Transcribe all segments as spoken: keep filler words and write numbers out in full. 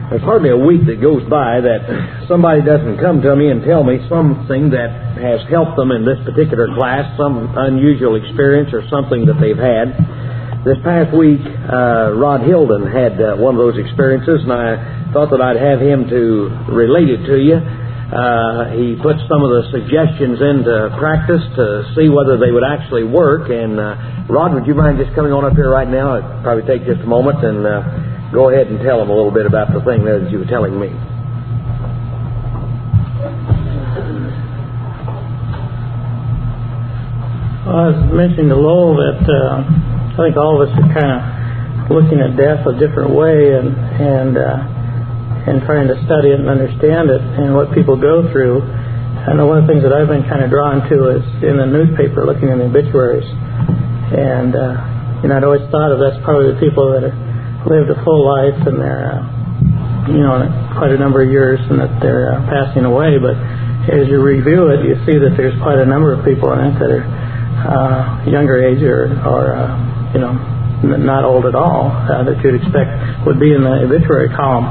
There's hardly a week that goes by that somebody doesn't come to me and tell me something that has helped them in this particular class, some unusual experience or something that they've had. This past week, uh, Rod Hilden had uh, one of those experiences, and I thought that I'd have him to relate it to you. Uh, he put some of the suggestions into practice to see whether they would actually work. And uh, Rod, would you mind just coming on up here right now? It'd probably take just a moment, and uh, go ahead and tell him a little bit about the thing there that you were telling me. Well, I was mentioning to Lowell that uh, I think all of us are kind of looking at death a different way and and uh, and trying to study it and understand it and what people go through. And one of the things that I've been kind of drawn to is in the newspaper, looking in the obituaries. And uh, you know, I'd always thought of that's probably the people that are lived a full life and they're, uh, you know, quite a number of years and that they're uh, passing away. But as you review it, you see that there's quite a number of people in it that are uh, younger age or, or uh, you know, n- not old at all uh, that you'd expect would be in the obituary column.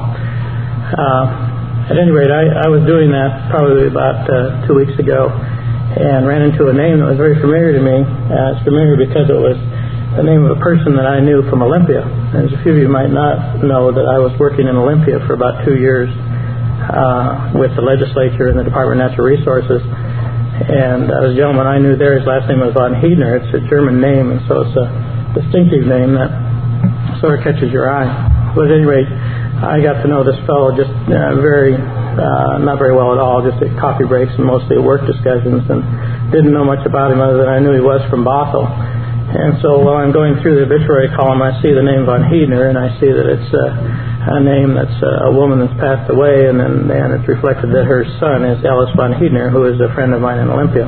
Uh, at any rate, I, I was doing that probably about uh, two weeks ago and ran into a name that was very familiar to me. Uh, it's familiar because it was the name of a person that I knew from Olympia. As a few of you might not know, that I was working in Olympia for about two years uh, with the legislature and the Department of Natural Resources. And uh, the gentleman I knew there, his last name was von Heidner. It's a German name, and so it's a distinctive name that sort of catches your eye. But at any rate, I got to know this fellow just uh, very, uh, not very well at all, just at coffee breaks and mostly at work discussions, and didn't know much about him other than I knew he was from Bothell. And so while I'm going through the obituary column, I see the name von Heidner, and I see that it's uh, a name that's uh, a woman that's passed away, and then and it's reflected that her son is Ellis von Heidner, who is a friend of mine in Olympia.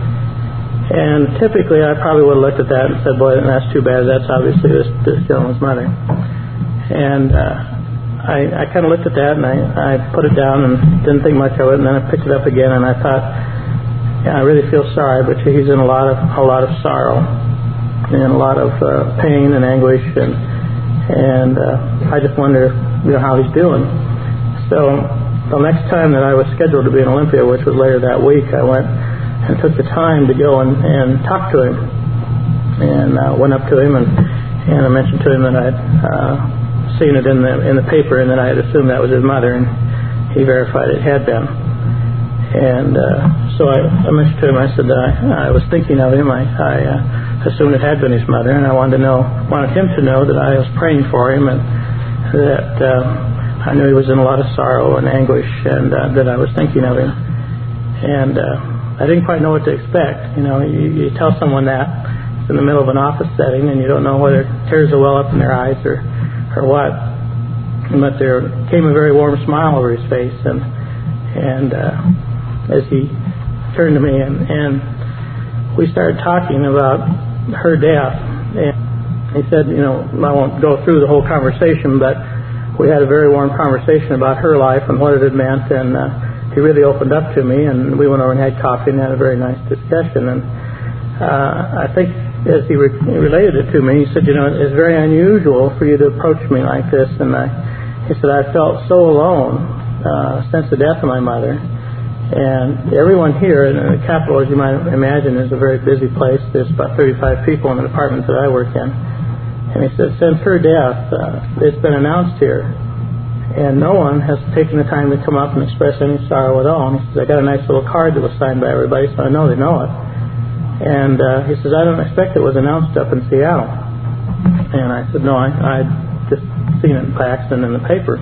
And typically, I probably would have looked at that and said, boy, that's too bad. That's obviously this, this gentleman's mother. And uh, I, I kind of looked at that, and I, I put it down and didn't think much of it, and then I picked it up again, and I thought, yeah, I really feel sorry, but he's in a lot of a lot of sorrow and a lot of uh, pain and anguish, and and uh, I just wonder, you know, how he's doing. So the next time that I was scheduled to be in Olympia, which was later that week, I went and took the time to go and, and talk to him, and uh, went up to him and and I mentioned to him that I'd uh, seen it in the in the paper and that I had assumed that was his mother, and he verified it had been. And uh, so I, I mentioned to him, I said that I, I was thinking of him. I, I uh, assumed it had been his mother, and I wanted to know, wanted him to know that I was praying for him, and that uh, I knew he was in a lot of sorrow and anguish, and uh, that I was thinking of him. And uh, I didn't quite know what to expect. You know, you, you tell someone that it's in the middle of an office setting, and you don't know whether tears will well up in their eyes or or what. But there came a very warm smile over his face, and and. Uh, as he turned to me, and, and we started talking about her death. And he said, you know, I won't go through the whole conversation, but we had a very warm conversation about her life and what it had meant, and uh, he really opened up to me, and we went over and had coffee and had a very nice discussion. And uh, I think as he re- related it to me, he said, you know, it's very unusual for you to approach me like this, and I, he said, I felt so alone uh, since the death of my mother. And everyone here in the Capitol, as you might imagine, is a very busy place. There's about thirty-five people in the department that I work in. And he said, since her death, uh, it's been announced here, and no one has taken the time to come up and express any sorrow at all. And he says, I got a nice little card that was signed by everybody, so I know they know it. And uh, he says, I don't expect it was announced up in Seattle. And I said, no, I I just seen it in Paxton in the paper.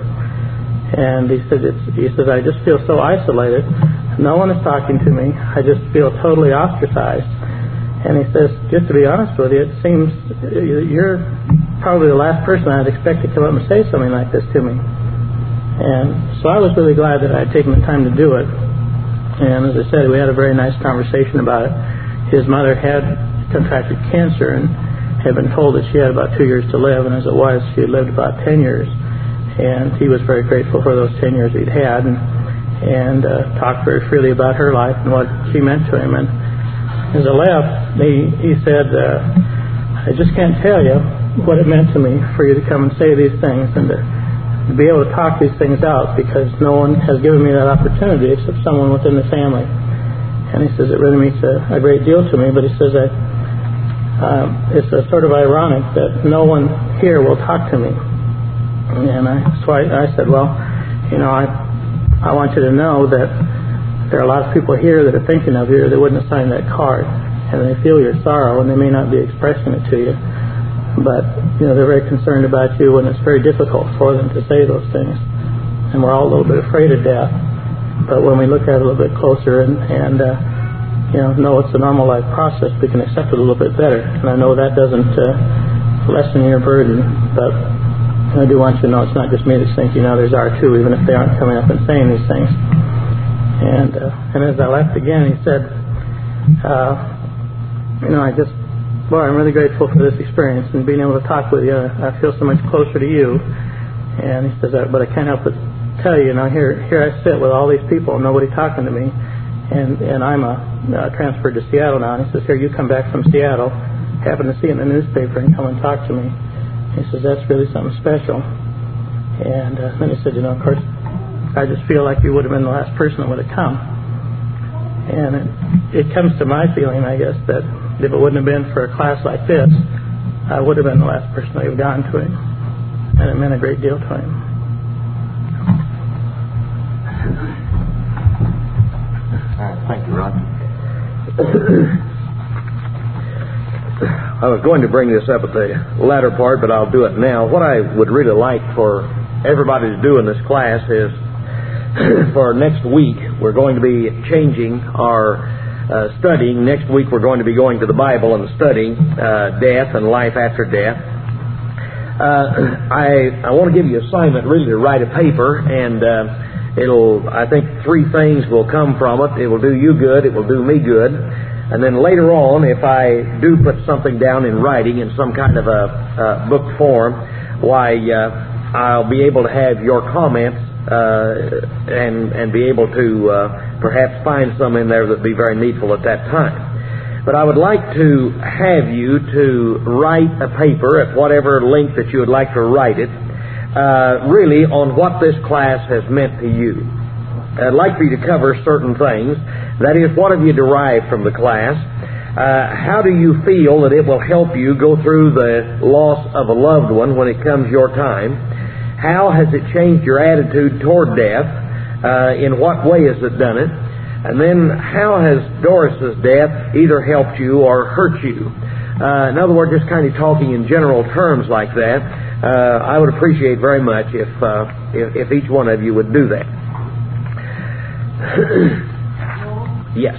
And he said, it's, he says, I just feel so isolated. No one is talking to me. I just feel totally ostracized. And he says, just to be honest with you, it seems you're probably the last person I'd expect to come up and say something like this to me. And so I was really glad that I had taken the time to do it. And as I said, we had a very nice conversation about it. His mother had contracted cancer and had been told that she had about two years to live. And as it was, she had lived about ten years. And he was very grateful for those ten years he'd had, and, and uh, talked very freely about her life and what she meant to him. And as I left, he, he said, uh, I just can't tell you what it meant to me for you to come and say these things and to to be able to talk these things out, because no one has given me that opportunity except someone within the family. And he says, it really means a, a great deal to me, but he says, I, uh, it's a sort of ironic that no one here will talk to me. And I, so I, I said, well, you know, I, I want you to know that there are a lot of people here that are thinking of you that wouldn't have signed that card, and they feel your sorrow, and they may not be expressing it to you, but you know they're very concerned about you, and it's very difficult for them to say those things. And we're all a little bit afraid of death, but when we look at it a little bit closer and, and uh, you know know it's a normal life process, we can accept it a little bit better. And I know that doesn't uh, lessen your burden, but I do want you to know it's not just me that's thinking. Others are too, even if they aren't coming up and saying these things. And uh, and as I left again, he said, uh, you know, I just, boy, I'm really grateful for this experience and being able to talk with you. I feel so much closer to you. And he says, but I can't help but tell you, you know, here here I sit with all these people, nobody talking to me, and and I'm a, uh, transferred to Seattle now. And he says, here, you come back from Seattle, happen to see it in the newspaper and come and talk to me. He says, that's really something special. And uh, then he said, you know, of course, I just feel like you would have been the last person that would have come. And it, it comes to my feeling, I guess, that if it wouldn't have been for a class like this, I would have been the last person that would have gone to him. And it meant a great deal to him. Thank you, Ron. I was going to bring this up at the latter part, but I'll do it now. What I would really like for everybody to do in this class is, for next week, we're going to be changing our uh, studying. Next week, we're going to be going to the Bible and studying uh, death and life after death. Uh, I I want to give you an assignment, really, to write a paper, and uh, it'll. I think three things will come from it. It will do you good. It will do me good. And then later on, if I do put something down in writing in some kind of a, a book form, why uh, I'll be able to have your comments. Uh, and and be able to uh, perhaps find some in there that would be very needful at that time. But I would like to have you to write a paper at whatever length that you would like to write it, uh, really on what this class has meant to you. I'd like for you to cover certain things. That is, what have you derived from the class? Uh, how do you feel that it will help you go through the loss of a loved one when it comes your time? How has it changed your attitude toward death? Uh, in what way has it done it? And then how has Doris's death either helped you or hurt you? Uh, in other words, just kind of talking in general terms like that, uh, I would appreciate very much if, uh, if if each one of you would do that. Yes.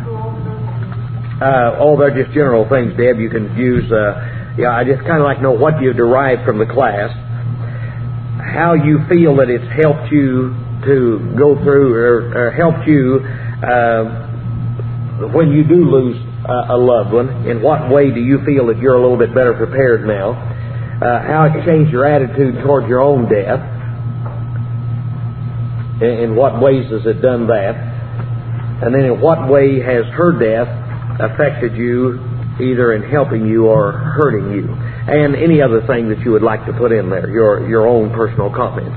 Uh, oh, they're just general things, Deb. You can use. Uh, yeah, I just kind of like to know what you derived from the class. How you feel that it's helped you to go through, or, or helped you uh, when you do lose uh, a loved one. In what way do you feel that you're a little bit better prepared now? Uh, how it changed your attitude toward your own death? In, in what ways has it done that? And then in what way has her death affected you, either in helping you or hurting you? And any other thing that you would like to put in there, your your own personal comments.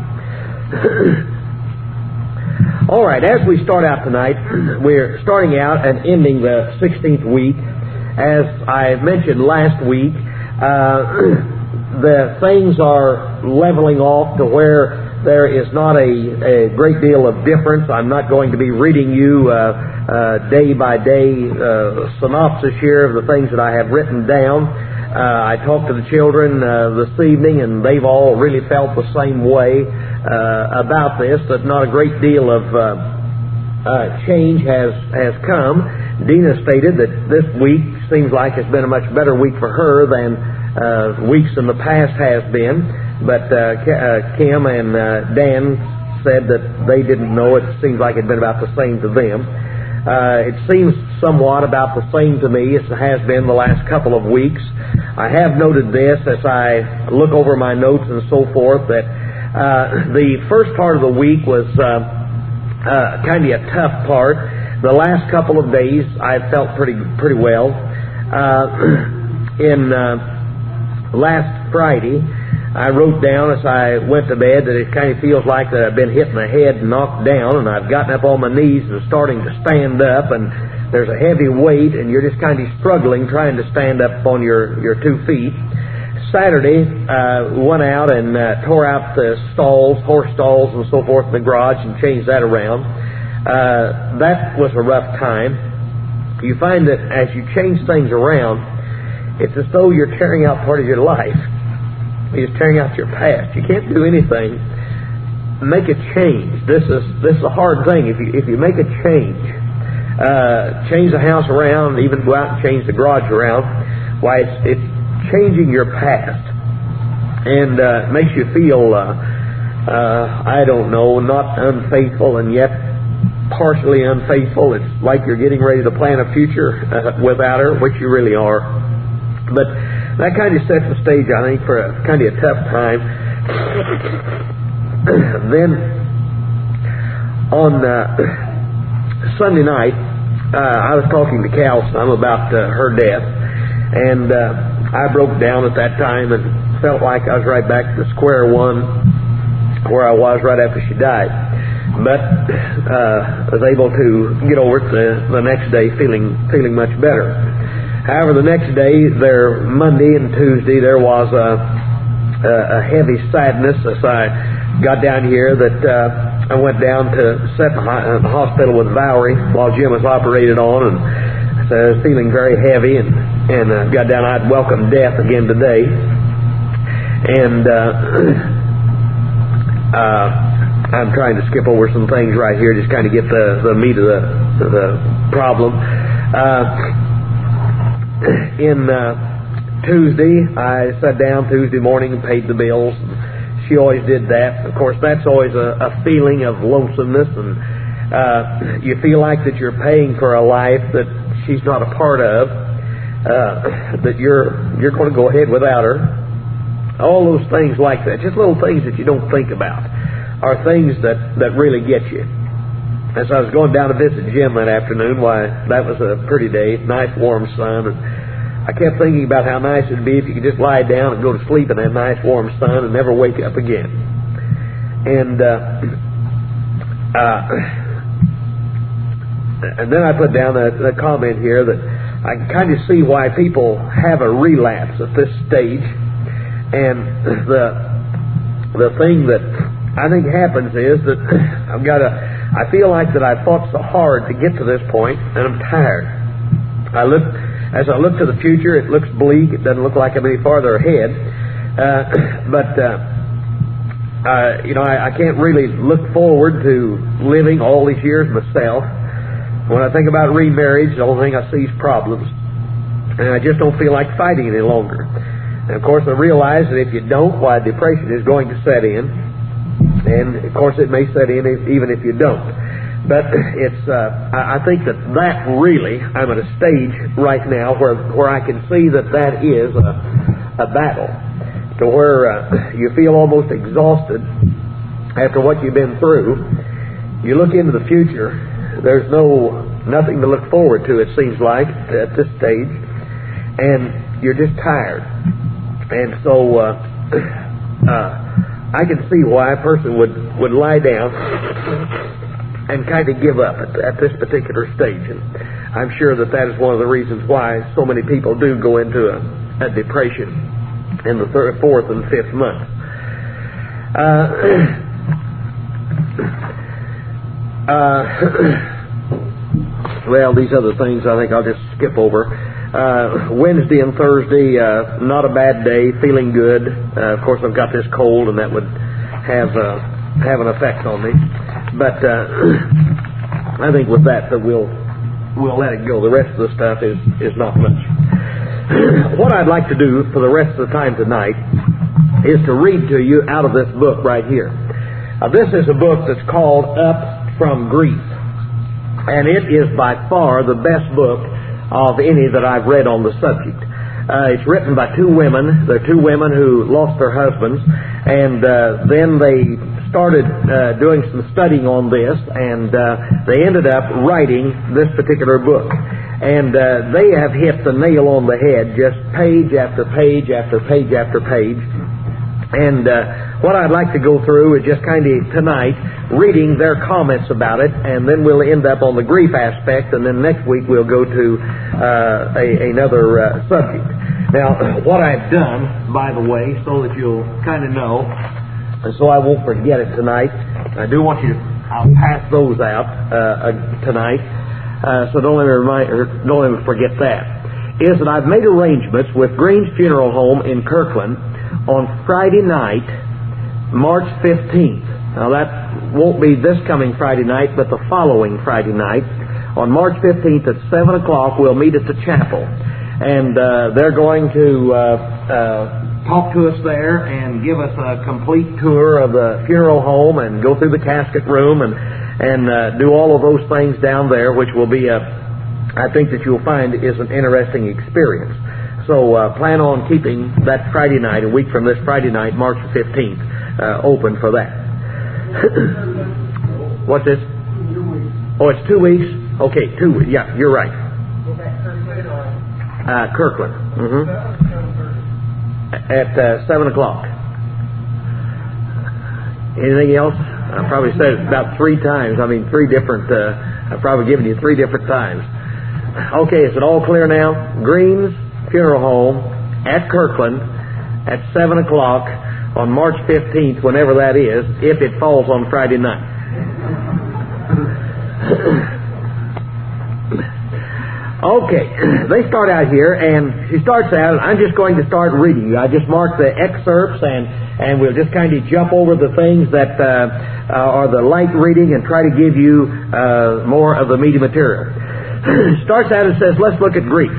All right, as we start out tonight, we're starting out and ending the sixteenth week. As I mentioned last week, uh, the things are leveling off to where there is not a, a great deal of difference. I'm not going to be reading you uh, uh, day by day uh, synopsis here of the things that I have written down. Uh, I talked to the children uh, this evening, and they've all really felt the same way uh, about this, that not a great deal of uh, uh, change has, has come. Dina stated that this week seems like it's been a much better week for her than uh, weeks in the past has been, but uh, Kim and uh, Dan said that they didn't know. It seems like it had been about the same to them. Uh, it seems somewhat about the same to me as it has been the last couple of weeks. I have noted this as I look over my notes and so forth, that uh, the first part of the week was uh, uh, kind of a tough part. The last couple of days I felt pretty pretty well. Uh, in uh, last Friday, I wrote down as I went to bed that it kind of feels like that I've been hit in the head and knocked down, and I've gotten up on my knees and starting to stand up, and there's a heavy weight, and you're just kind of struggling trying to stand up on your, your two feet. Saturday, uh, went out and uh, tore out the stalls, horse stalls and so forth in the garage and changed that around. Uh, that was a rough time. You find that as you change things around, it's as though you're tearing out part of your life. You're just tearing out your past. You can't do anything. Make a change. This is this is a hard thing. If you if you make a change, uh, change the house around, even go out and change the garage around, why it's it's changing your past, and uh, makes you feel uh, uh, I don't know, not unfaithful and yet partially unfaithful. It's like you're getting ready to plan a future uh, without her, which you really are. But that kind of sets the stage, I think, for a kind of a tough time. Then on uh, Sunday night, uh, I was talking to Cal some about uh, her death, and uh, I broke down at that time and felt like I was right back to square one where I was right after she died. But uh, I was able to get over it the, the next day feeling feeling much better. However, the next day, there Monday and Tuesday, there was a, a, a heavy sadness as I got down here that uh, I went down to sit in the hospital with Valerie while Jim was operated on, and so I was feeling very heavy, and, and uh, got down. I'd welcome death again today. And uh, uh, I'm trying to skip over some things right here, just kind of get the, the meat of the, the problem. Uh, in uh, Tuesday, I sat down Tuesday morning and paid the bills. She always did that. Of course, that's always a, a feeling of lonesomeness, and uh, you feel like that you're paying for a life that she's not a part of, uh, that you're you're going to go ahead without her. All those things like that, just little things that you don't think about, are things that, that really get you. As I was going down to visit Jim that afternoon, why, that was a pretty day, nice warm sun, and I kept thinking about how nice it would be if you could just lie down and go to sleep in that nice warm sun and never wake up again. And uh, uh, and then I put down a, a comment here that I can kind of see why people have a relapse at this stage. And the the thing that I think happens is that I've got a I feel like that I fought so hard to get to this point, and I'm tired. I look, as I look to the future, it looks bleak. It doesn't look like I'm any farther ahead. Uh, but, uh, uh, you know, I, I can't really look forward to living all these years myself. When I think about remarriage, the only thing I see is problems. And I just don't feel like fighting any longer. And, of course, I realize that if you don't, why, depression is going to set in. And, of course, it may set in if, even if you don't. But it's, uh, I, I think that that really, I'm at a stage right now where where I can see that that is a, a battle, to where uh, you feel almost exhausted after what you've been through. You look into the future, there's no nothing to look forward to, it seems like, at this stage, and you're just tired. And so, uh, uh, I can see why a person would, would lie down and kind of give up at, at this particular stage. And I'm sure that that is one of the reasons why so many people do go into a, a depression in the third, fourth and fifth month. Uh, uh, well, these other things I think I'll just skip over. Uh, Wednesday and Thursday, uh, not a bad day, feeling good. Uh, of course, I've got this cold, and that would have uh, have an effect on me. But uh, I think with that, that we'll we'll let it go. The rest of the stuff is is not much. What I'd like to do for the rest of the time tonight is to read to you out of this book right here. Uh, this is a book that's called Up From Grief, and it is by far the best book of any that I've read on the subject. Uh, it's written by two women. They're two women who lost their husbands, and uh, then they started uh, doing some studying on this, and uh, they ended up writing this particular book. And uh, they have hit the nail on the head, just page after page after page after page. And uh, what I'd like to go through is just kind of tonight reading their comments about it, and then we'll end up on the grief aspect, and then next week we'll go to uh, a, another uh, subject. Now, what I've done, by the way, so that you'll kind of know, and so I won't forget it tonight, I do want you to, I'll pass those out uh, tonight, uh, so don't let me remind, or don't let me forget that, is that I've made arrangements with Green's Funeral Home in Kirkland on Friday night, March fifteenth. Now that won't be this coming Friday night, but the following Friday night. On March fifteenth at seven o'clock, we'll meet at the chapel. And uh, they're going to uh, uh, talk to us there and give us a complete tour of the funeral home and go through the casket room and, and uh, do all of those things down there, which will be, a, I think that you'll find is an interesting experience. So uh, plan on keeping that Friday night, a week from this Friday night, March fifteenth, uh, open for that. What's this? Oh, it's two weeks? Okay, two weeks. Yeah, you're right. Uh, Kirkland. Mm-hmm. At uh, seven o'clock. Anything else? I probably said it about three times. I mean, three different, uh, I've probably given you three different times. Okay, is it all clear now? Green's Funeral Home at Kirkland at seven o'clock on March fifteenth, whenever that is, if it falls on Friday night. Okay, they start out here, and she starts out, I'm just going to start reading you. I just marked the excerpts, and, and we'll just kind of jump over the things that uh, are the light reading and try to give you uh, more of the meaty material. Starts out and says, let's look at grief.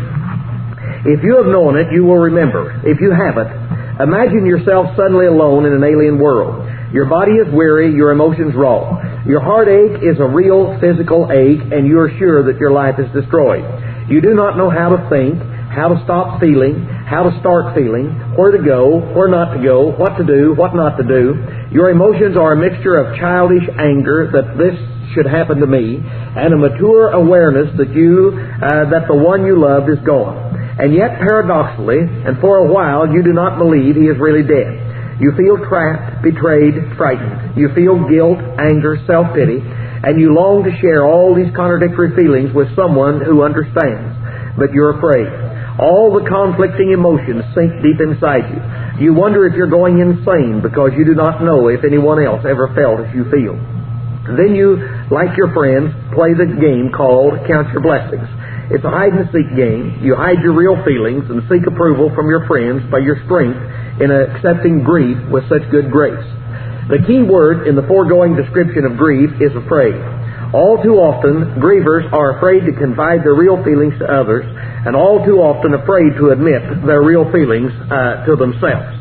If you have known it, you will remember. If you haven't, imagine yourself suddenly alone in an alien world. Your body is weary, your emotions raw. Your heartache is a real physical ache, and you are sure that your life is destroyed. You do not know how to think, how to stop feeling, how to start feeling, where to go, where not to go, what to do, what not to do. Your emotions are a mixture of childish anger that this should happen to me, and a mature awareness that you, uh, that the one you loved is gone. And yet, paradoxically, and for a while, you do not believe he is really dead. You feel trapped, betrayed, frightened. You feel guilt, anger, self-pity, and you long to share all these contradictory feelings with someone who understands. But you're afraid. All the conflicting emotions sink deep inside you. You wonder if you're going insane because you do not know if anyone else ever felt as you feel. Then you, like your friends, play the game called Count Your Blessings. It's a hide-and-seek game. You hide your real feelings and seek approval from your friends by your strength in accepting grief with such good grace. The key word in the foregoing description of grief is afraid. All too often, grievers are afraid to confide their real feelings to others, and all too often afraid to admit their real feelings uh, to themselves.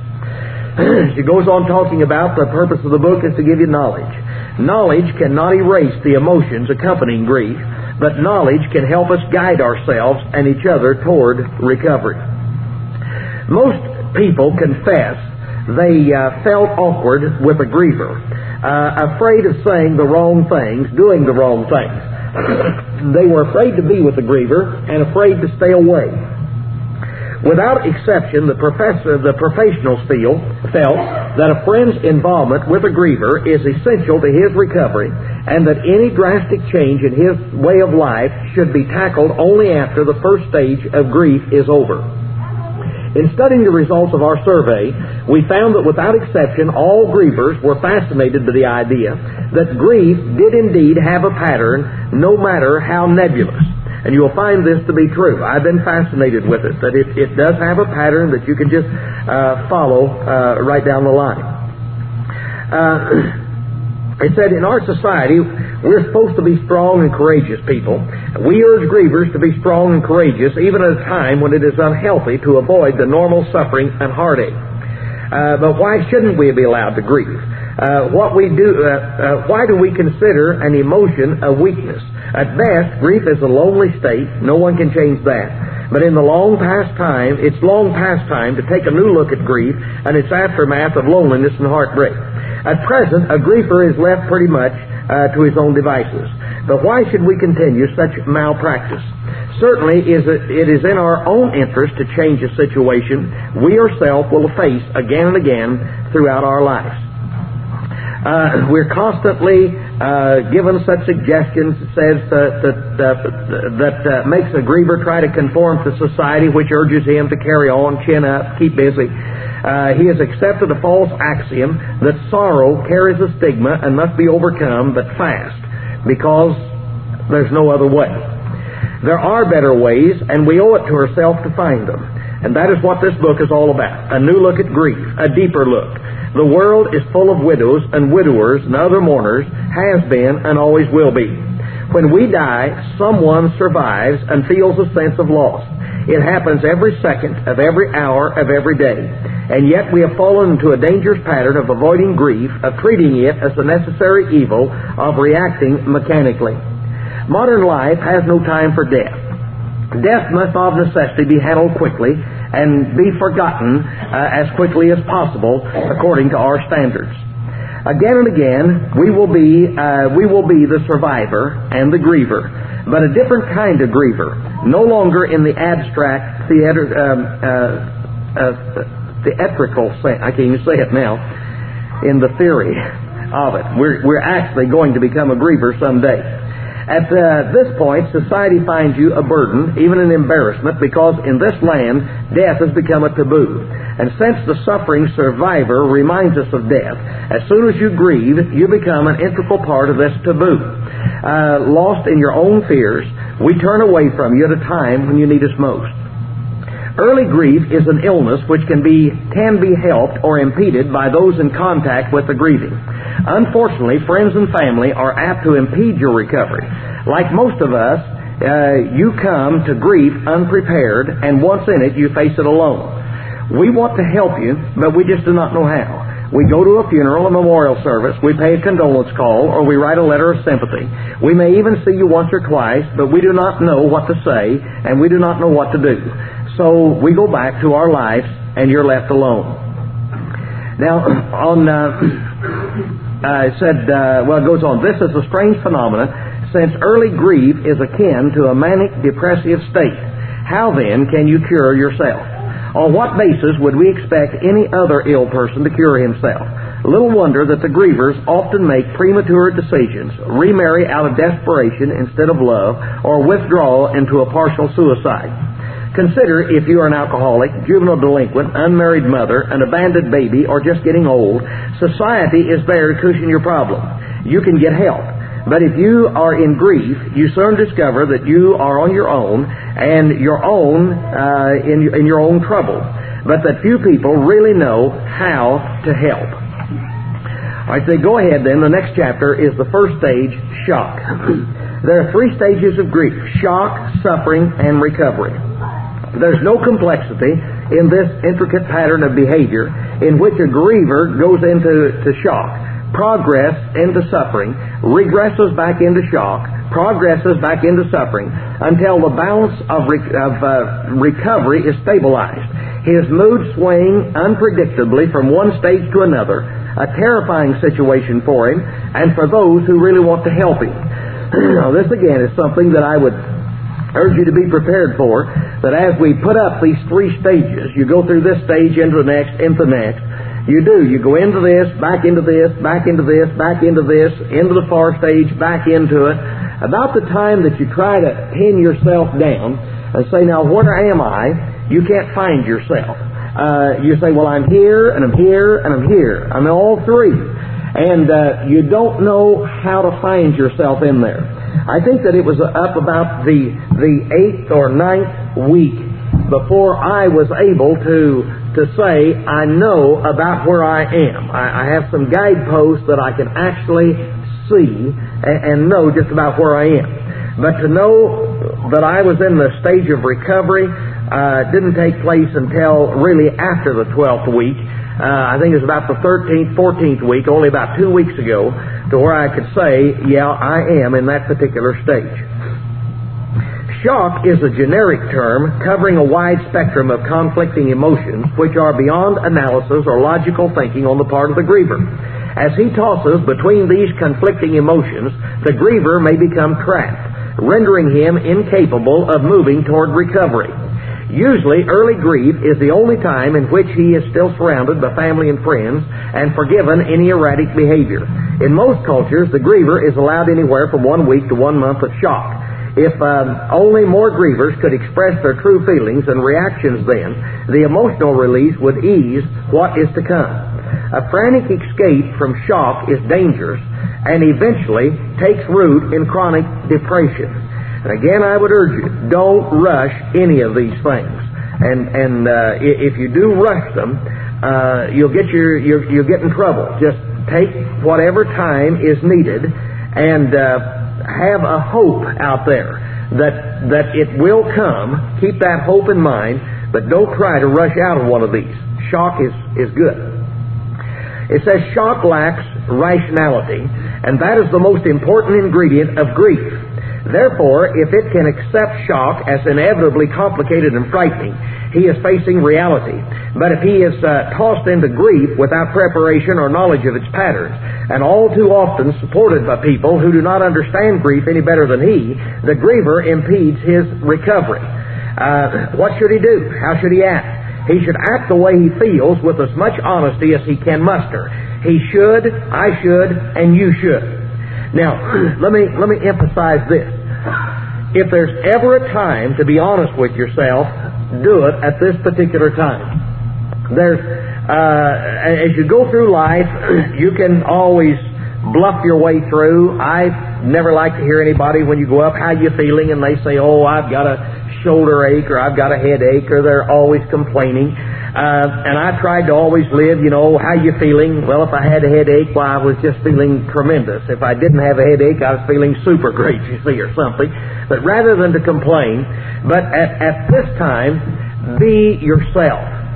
She goes on talking about the purpose of the book is to give you knowledge. Knowledge cannot erase the emotions accompanying grief, but knowledge can help us guide ourselves and each other toward recovery. Most people confess they uh, felt awkward with a griever, uh, afraid of saying the wrong things, doing the wrong things. They were afraid to be with the griever and afraid to stay away. Without exception, the professor, the professionals feel, felt that a friend's involvement with a griever is essential to his recovery, and that any drastic change in his way of life should be tackled only after the first stage of grief is over. In studying the results of our survey, we found that without exception, all grievers were fascinated by the idea that grief did indeed have a pattern, no matter how nebulous. And you'll find this to be true. I've been fascinated with it, that it, it does have a pattern that you can just uh, follow uh, right down the line. Uh, it said, in our society, we're supposed to be strong and courageous people. We urge grievers to be strong and courageous, even at a time when it is unhealthy to avoid the normal suffering and heartache. Uh, but why shouldn't we be allowed to grieve? Uh, what we do? Uh, uh, why do we consider an emotion a weakness? At best, grief is a lonely state. No one can change that. But in the long past time, it's long past time to take a new look at grief and its aftermath of loneliness and heartbreak. At present, a griefer is left pretty much uh, to his own devices. But why should we continue such malpractice? Certainly is it, it is in our own interest to change a situation we ourselves will face again and again throughout our lives. Uh, we're constantly uh, given such suggestions that says that that, uh, that uh, makes a griever try to conform to society, which urges him to carry on, chin up, keep busy. Uh, he has accepted a false axiom that sorrow carries a stigma and must be overcome, but fast, because there's no other way. There are better ways, and we owe it to ourselves to find them. And that is what this book is all about. A new look at grief, a deeper look. The world is full of widows and widowers and other mourners, has been and always will be. When we die, someone survives and feels a sense of loss. It happens every second of every hour of every day. And yet we have fallen into a dangerous pattern of avoiding grief, of treating it as a necessary evil, of reacting mechanically. Modern life has no time for death. Death must of necessity be handled quickly and be forgotten uh, as quickly as possible according to our standards. Again and again, we will be uh, we will be the survivor and the griever, but a different kind of griever, no longer in the abstract theater, um, uh, uh, theatrical sense. I can't even say it now. In the theory of it, we're we're actually going to become a griever someday. At uh, this point, society finds you a burden, even an embarrassment, because in this land, death has become a taboo. And since the suffering survivor reminds us of death, as soon as you grieve, you become an integral part of this taboo. Uh, lost in your own fears, we turn away from you at a time when you need us most. Early grief is an illness which can be can be helped or impeded by those in contact with the grieving. Unfortunately, friends and family are apt to impede your recovery. Like most of us, uh, you come to grief unprepared, and once in it, you face it alone. We want to help you, but we just do not know how. We go to a funeral, a memorial service, we pay a condolence call, or we write a letter of sympathy. We may even see you once or twice, but we do not know what to say, and we do not know what to do. So we go back to our lives, and you're left alone. Now, on uh, uh, it said, uh, well, it goes on. This is a strange phenomenon, since early grief is akin to a manic depressive state. How then can you cure yourself? On what basis would we expect any other ill person to cure himself? Little wonder that the grievers often make premature decisions, remarry out of desperation instead of love, or withdraw into a partial suicide. Consider if you are an alcoholic, juvenile delinquent, unmarried mother, an abandoned baby, or just getting old. Society is there to cushion your problem. You can get help. But if you are in grief, you soon discover that you are on your own, and your own uh, in, in your own trouble. But that few people really know how to help. All right, so go ahead then. The next chapter is the first stage, shock. There are three stages of grief: shock, suffering, and recovery. There's no complexity in this intricate pattern of behavior in which a griever goes into to shock, progress into suffering, regresses back into shock, progresses back into suffering, until the balance of, re- of uh, recovery is stabilized. His mood swaying unpredictably from one stage to another, a terrifying situation for him and for those who really want to help him. Now, this again is something that I would urge you to be prepared for, that as we put up these three stages, you go through this stage into the next, into the next. You do. You go into this, back into this, back into this, back into this, into the far stage, back into it. About the time that you try to pin yourself down and say, now, where am I? You can't find yourself. Uh, you say, well, I'm here, and I'm here, and I'm here. I'm in all three. And uh, you don't know how to find yourself in there. I think that it was up about the the eighth or ninth week before I was able to to say I know about where I am. I, I have some guideposts that I can actually see and, and know just about where I am. But to know that I was in the stage of recovery uh, didn't take place until really after the twelfth week. Uh, I think it was about the thirteenth, fourteenth week, only about two weeks ago, to where I could say, yeah, I am in that particular stage. Shock is a generic term covering a wide spectrum of conflicting emotions which are beyond analysis or logical thinking on the part of the griever. As he tosses between these conflicting emotions, the griever may become trapped, rendering him incapable of moving toward recovery. Usually, early grief is the only time in which he is still surrounded by family and friends and forgiven any erratic behavior. In most cultures, the griever is allowed anywhere from one week to one month of shock. If um, only more grievers could express their true feelings and reactions then, the emotional release would ease what is to come. A frantic escape from shock is dangerous and eventually takes root in chronic depression. And again, I would urge you, don't rush any of these things. And and uh, if you do rush them, uh, you'll get your you'll, you'll get in trouble. Just take whatever time is needed, and uh, have a hope out there that that it will come. Keep that hope in mind, but don't try to rush out of one of these. Shock is is good. It says shock lacks rationality, and that is the most important ingredient of grief. Therefore, if it can accept shock as inevitably complicated and frightening, he is facing reality. But if he is uh, tossed into grief without preparation or knowledge of its patterns, and all too often supported by people who do not understand grief any better than he, the griever impedes his recovery. Uh, what should he do? How should he act? He should act the way he feels with as much honesty as he can muster. He should, I should, and you should. Now, let me let me emphasize this. If there's ever a time to be honest with yourself, do it at this particular time. There's, uh, as you go through life, you can always bluff your way through. I never like to hear anybody when you go up, how you feeling, and they say, oh, I've got a shoulder ache, or I've got a headache, or they're always complaining. Uh, and I tried to always live, you know, how you feeling? Well, if I had a headache, why, I was just feeling tremendous. If I didn't have a headache, I was feeling super great, you see, or something. But rather than to complain, but at, at this time, be yourself.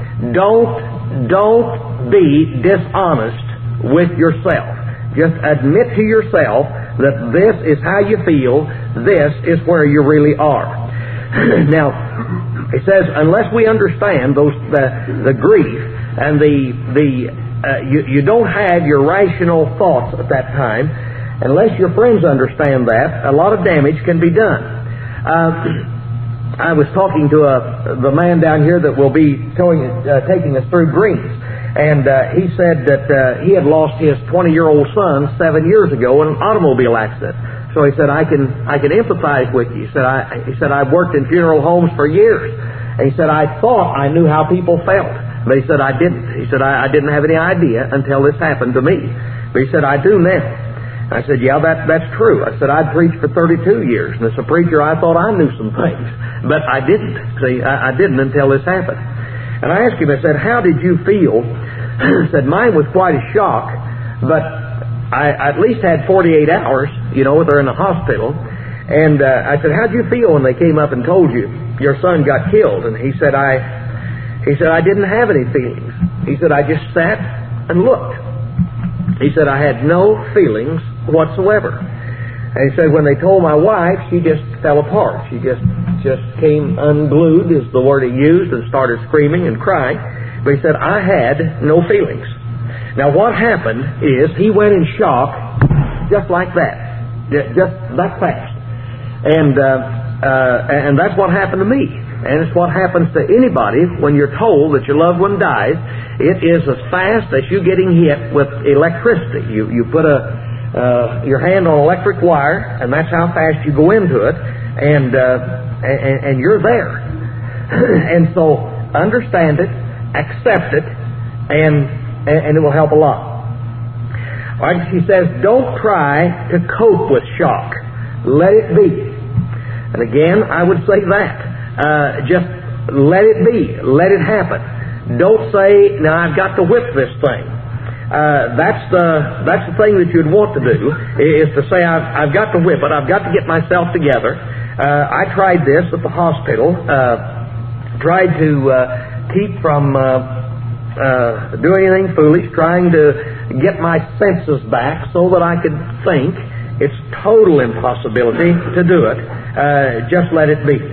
Don't, don't be dishonest with yourself. Just admit to yourself that this is how you feel, this is where you really are. Now, it says, unless we understand those the, the grief and the the uh, you, you don't have your rational thoughts at that time, unless your friends understand that, a lot of damage can be done. Uh, I was talking to a, the man down here that will be towing, uh, taking us through Greens, and uh, he said that uh, he had lost his twenty-year-old son seven years ago in an automobile accident. So he said, I can I can empathize with you. He said, I, he said, I've worked in funeral homes for years. And he said, I thought I knew how people felt. But he said, I didn't. He said, I, I didn't have any idea until this happened to me. But he said, I do now. I said, yeah, that, that's true. I said, I'd preached for thirty-two years. And as a preacher, I thought I knew some things. But I didn't. See, I, I didn't until this happened. And I asked him, I said, how did you feel? He said, mine was quite a shock. But I at least had forty-eight hours, you know, they're in the hospital. And uh, I said, how'd you feel when they came up and told you your son got killed? And he said, I, he said, I didn't have any feelings. He said, I just sat and looked. He said, I had no feelings whatsoever. And he said, when they told my wife, she just fell apart. She just, just came unglued, is the word he used, and started screaming and crying. But he said, I had no feelings. Now, what happened is he went in shock just like that, just that fast. And uh, uh, and that's what happened to me. And it's what happens to anybody when you're told that your loved one dies. It is as fast as you getting hit with electricity. You you put a uh, your hand on electric wire, and that's how fast you go into it, and uh, and, and you're there. And so understand it, accept it, and and it will help a lot. All right, she says, don't try to cope with shock. Let it be. And again, I would say that. Uh, just let it be. Let it happen. Don't say, now I've got to whip this thing. Uh, that's the that's the thing that you'd want to do, is to say, I've, I've got to whip it. I've got to get myself together. Uh, I tried this at the hospital. Uh, tried to uh, keep from... Uh, Uh, doing anything foolish, trying to get my senses back so that I could think. It's total impossibility to do it. Uh, just let it be.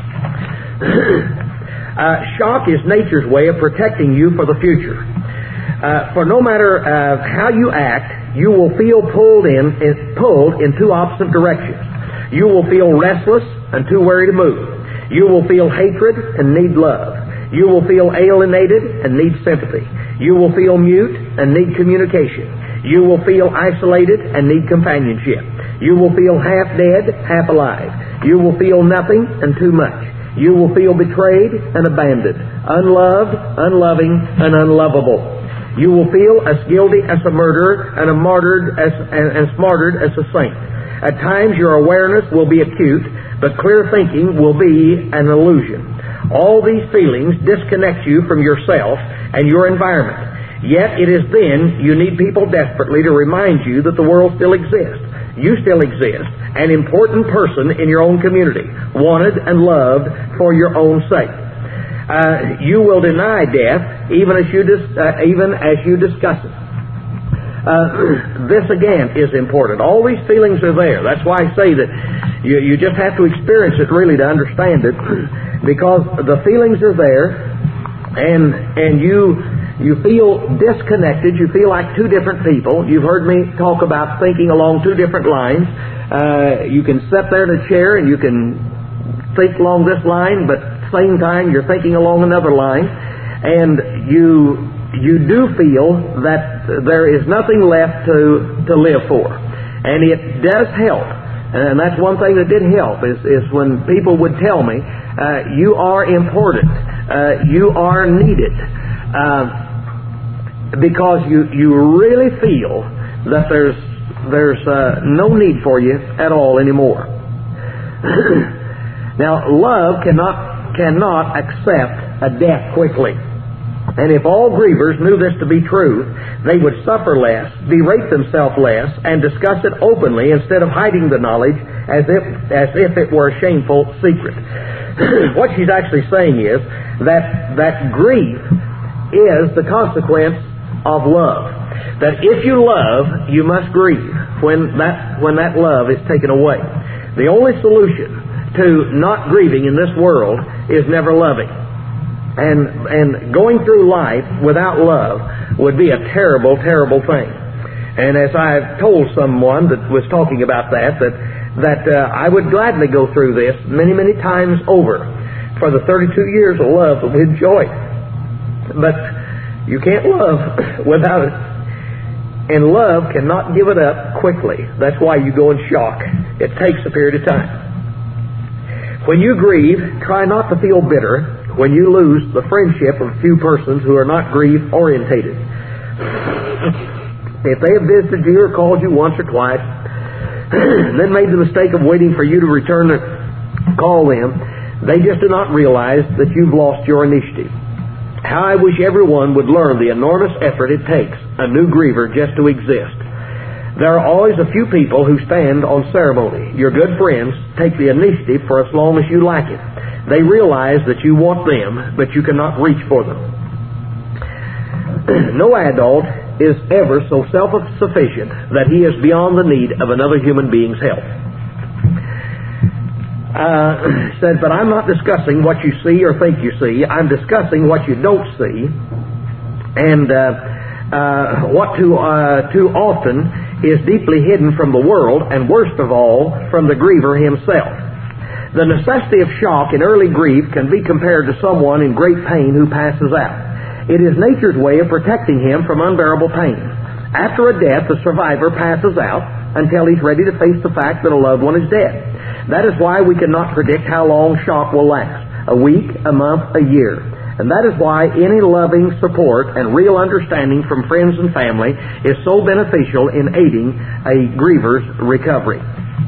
uh, shock is nature's way of protecting you for the future. Uh, for no matter uh, how you act, you will feel pulled in, in pulled in two opposite directions. You will feel restless and too weary to move. You will feel hatred and need love. You will feel alienated and need sympathy. You will feel mute and need communication. You will feel isolated and need companionship. You will feel half dead, half alive. You will feel nothing and too much. You will feel betrayed and abandoned, unloved, unloving, and unlovable. You will feel as guilty as a murderer and a martyred as and, and martyred as a saint. At times your awareness will be acute, but clear thinking will be an illusion. All these feelings disconnect you from yourself and your environment. Yet it is then you need people desperately to remind you that the world still exists. You still exist, an important person in your own community, wanted and loved for your own sake. Uh, you will deny death even as you dis- uh, even as you discuss it. Uh, this again is important. All these feelings are there. That's why I say that you, you just have to experience it really to understand it, because the feelings are there, and and you you feel disconnected. You feel like two different people. You've heard me talk about thinking along two different lines. Uh, you can sit there in a chair and you can think along this line, but same time you're thinking along another line, and you you do feel that there is nothing left to to live for. And it does help, and that's one thing that did help is, is when people would tell me, uh, you are important, uh, you are needed, uh, because you, you really feel that there's there's uh, no need for you at all anymore. Now, love cannot cannot accept a death quickly. And if all grievers knew this to be true, they would suffer less, berate themselves less, and discuss it openly instead of hiding the knowledge as if as if it were a shameful secret. What she's actually saying is that that grief is the consequence of love. That if you love, you must grieve when that when that love is taken away. The only solution to not grieving in this world is never loving. And and going through life without love would be a terrible, terrible thing. And as I've told someone that was talking about that, that that uh, I would gladly go through this many, many times over for the thirty-two years of love that we enjoyed. But you can't love without it. And love cannot give it up quickly. That's why you go in shock. It takes a period of time. When you grieve, try not to feel bitter when you lose the friendship of a few persons who are not grief-orientated. If they have visited you or called you once or twice, then made the mistake of waiting for you to return to call them, they just do not realize that you've lost your initiative. How I wish everyone would learn the enormous effort it takes a new griever just to exist. There are always a few people who stand on ceremony. Your good friends take the initiative for as long as you like it. They realize that you want them, but you cannot reach for them. No adult is ever so self-sufficient that he is beyond the need of another human being's help. Uh, said, but I'm not discussing what you see or think you see. I'm discussing what you don't see, and uh, uh, what too uh, too often is deeply hidden from the world, and worst of all, from the griever himself. The necessity of shock in early grief can be compared to someone in great pain who passes out. It is nature's way of protecting him from unbearable pain. After a death, the survivor passes out until he's ready to face the fact that a loved one is dead. That is why we cannot predict how long shock will last. A week, a month, a year. And that is why any loving support and real understanding from friends and family is so beneficial in aiding a griever's recovery.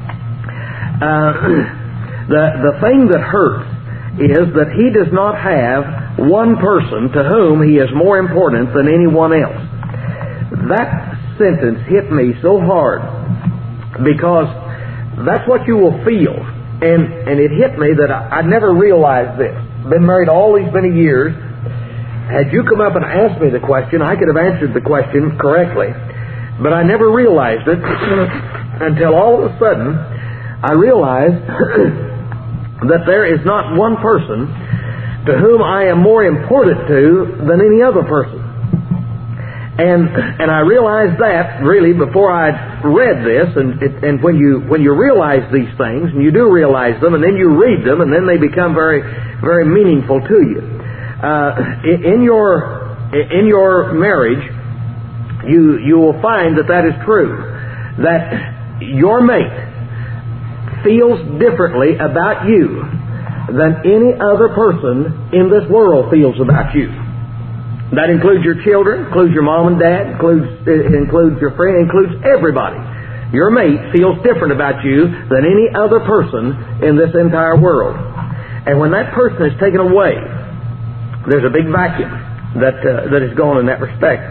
Uh, the, the thing that hurts is that he does not have one person to whom he is more important than anyone else. That sentence hit me so hard because that's what you will feel. And and it hit me that I, I never realized this. Been married all these many years. Had you come up and asked me the question, I could have answered the question correctly. But I never realized it until all of a sudden I realized that there is not one person to whom I am more important to than any other person. And and I realized that really before I read this, and it, and when you when you realize these things, and you do realize them, and then you read them, and then they become very very meaningful to you. Uh, in your in your marriage, you you will find that that is true. That your mate feels differently about you than any other person in this world feels about you. That includes your children, includes your mom and dad, includes it includes your friend, includes everybody. Your mate feels different about you than any other person in this entire world. And when that person is taken away, there's a big vacuum that uh, that is gone in that respect.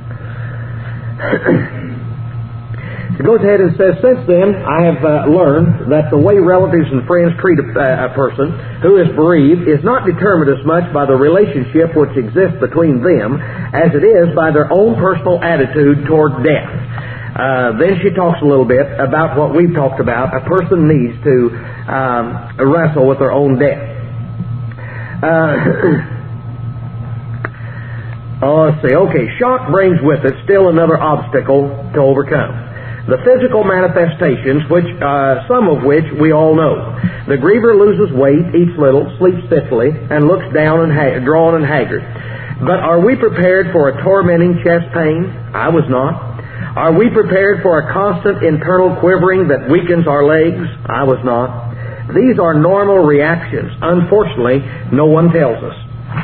It goes ahead and says, since then I have uh, learned that the way relatives and friends treat a, uh, a person who is bereaved is not determined as much by the relationship which exists between them as it is by their own personal attitude toward death. Uh, then she talks a little bit about what we've talked about. A person needs to um, wrestle with their own death. Uh, oh, let's see. Okay, shock brings with it still another obstacle to overcome. The physical manifestations, which uh, some of which we all know. The griever loses weight, eats little, sleeps fitfully, and looks down and ha- drawn and haggard. But are we prepared for a tormenting chest pain? I was not. Are we prepared for a constant internal quivering that weakens our legs? I was not. These are normal reactions. Unfortunately, no one tells us.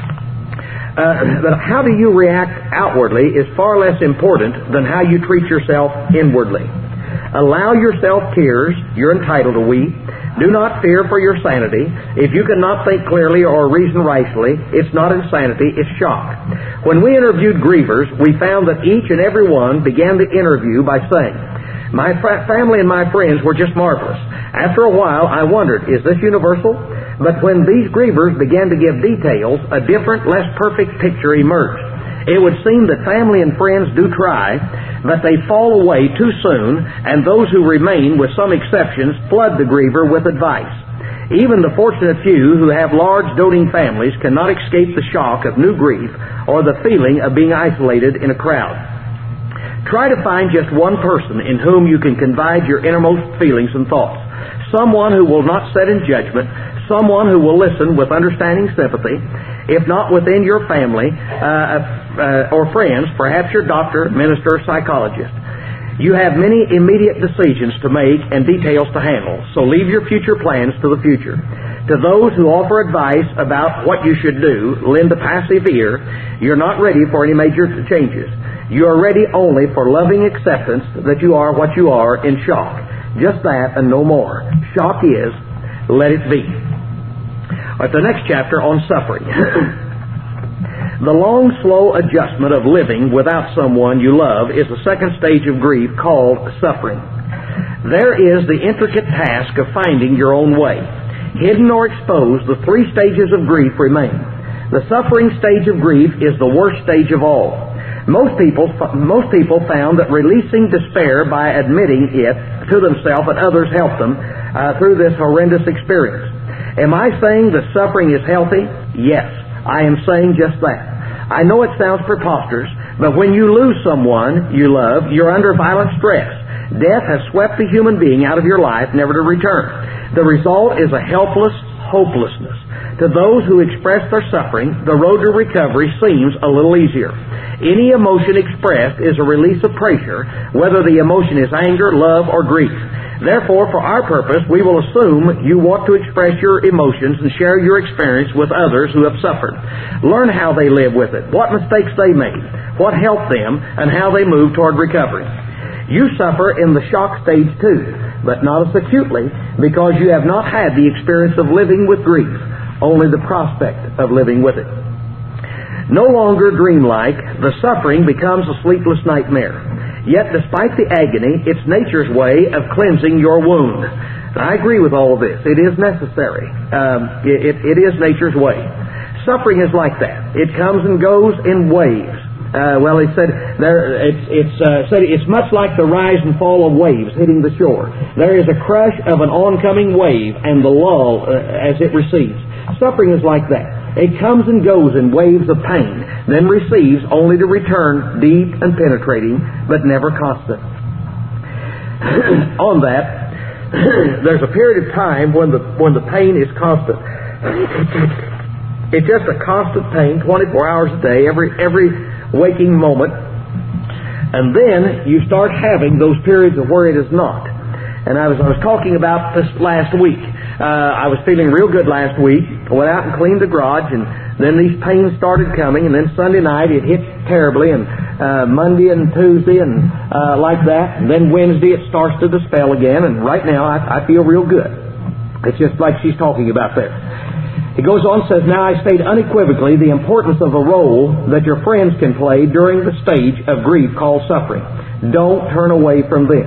Uh, but how do you react outwardly is far less important than how you treat yourself inwardly. Allow yourself tears. You're entitled to weep. Do not fear for your sanity. If you cannot think clearly or reason rationally, it's not insanity, it's shock. When we interviewed grievers, we found that each and every one began the interview by saying, my fa- family and my friends were just marvelous. After a while, I wondered, is this universal? But when these grievers began to give details, a different, less perfect picture emerged. It would seem that family and friends do try, but they fall away too soon, and those who remain, with some exceptions, flood the griever with advice. Even the fortunate few who have large doting families cannot escape the shock of new grief or the feeling of being isolated in a crowd. Try to find just one person in whom you can confide your innermost feelings and thoughts. Someone who will not set in judgment, someone who will listen with understanding sympathy, if not within your family uh, uh, or friends, perhaps your doctor, minister, or psychologist. You have many immediate decisions to make and details to handle, so leave your future plans to the future. To those who offer advice about what you should do, lend a passive ear. You're not ready for any major changes. You are ready only for loving acceptance that you are what you are in shock. Just that and no more. Shock is, let it be. At the next chapter on suffering. The long, slow adjustment of living without someone you love is the second stage of grief called suffering. There is the intricate task of finding your own way. Hidden or exposed, the three stages of grief remain. The suffering stage of grief is the worst stage of all. Most people, most people found that releasing despair by admitting it to themselves and others helped them uh, through this horrendous experience. Am I saying that suffering is healthy? Yes, I am saying just that. I know it sounds preposterous, but when you lose someone you love, you're under violent stress. Death has swept the human being out of your life, never to return. The result is a helpless hopelessness. To those who express their suffering, the road to recovery seems a little easier. Any emotion expressed is a release of pressure, whether the emotion is anger, love, or grief. Therefore, for our purpose, we will assume you want to express your emotions and share your experience with others who have suffered. Learn how they live with it, what mistakes they made, what helped them, and how they move toward recovery. You suffer in the shock stage too, but not as acutely, because you have not had the experience of living with grief, only the prospect of living with it. No longer dreamlike, the suffering becomes a sleepless nightmare. Yet, despite the agony, it's nature's way of cleansing your wound. And I agree with all of this. It is necessary. Um, it, it is nature's way. Suffering is like that. It comes and goes in waves. Uh, well, it said there. It's it's uh, said it's much like the rise and fall of waves hitting the shore. There is a crush of an oncoming wave and the lull uh, as it recedes. Suffering is like that. It comes and goes in waves of pain, then receives only to return deep and penetrating, but never constant. On that, there's a period of time when the when the pain is constant. It's just a constant pain, twenty-four hours a day, every every waking moment. And then you start having those periods of where it is not. And I was I was talking about this last week. Uh, I was feeling real good last week. I went out and cleaned the garage, and then these pains started coming. And then Sunday night it hit terribly, and uh, Monday and Tuesday and uh, like that. And then Wednesday it starts to dispel again. And right now I, I feel real good. It's just like she's talking about there. It goes on and says, now I state unequivocally the importance of a role that your friends can play during the stage of grief called suffering. Don't turn away from them.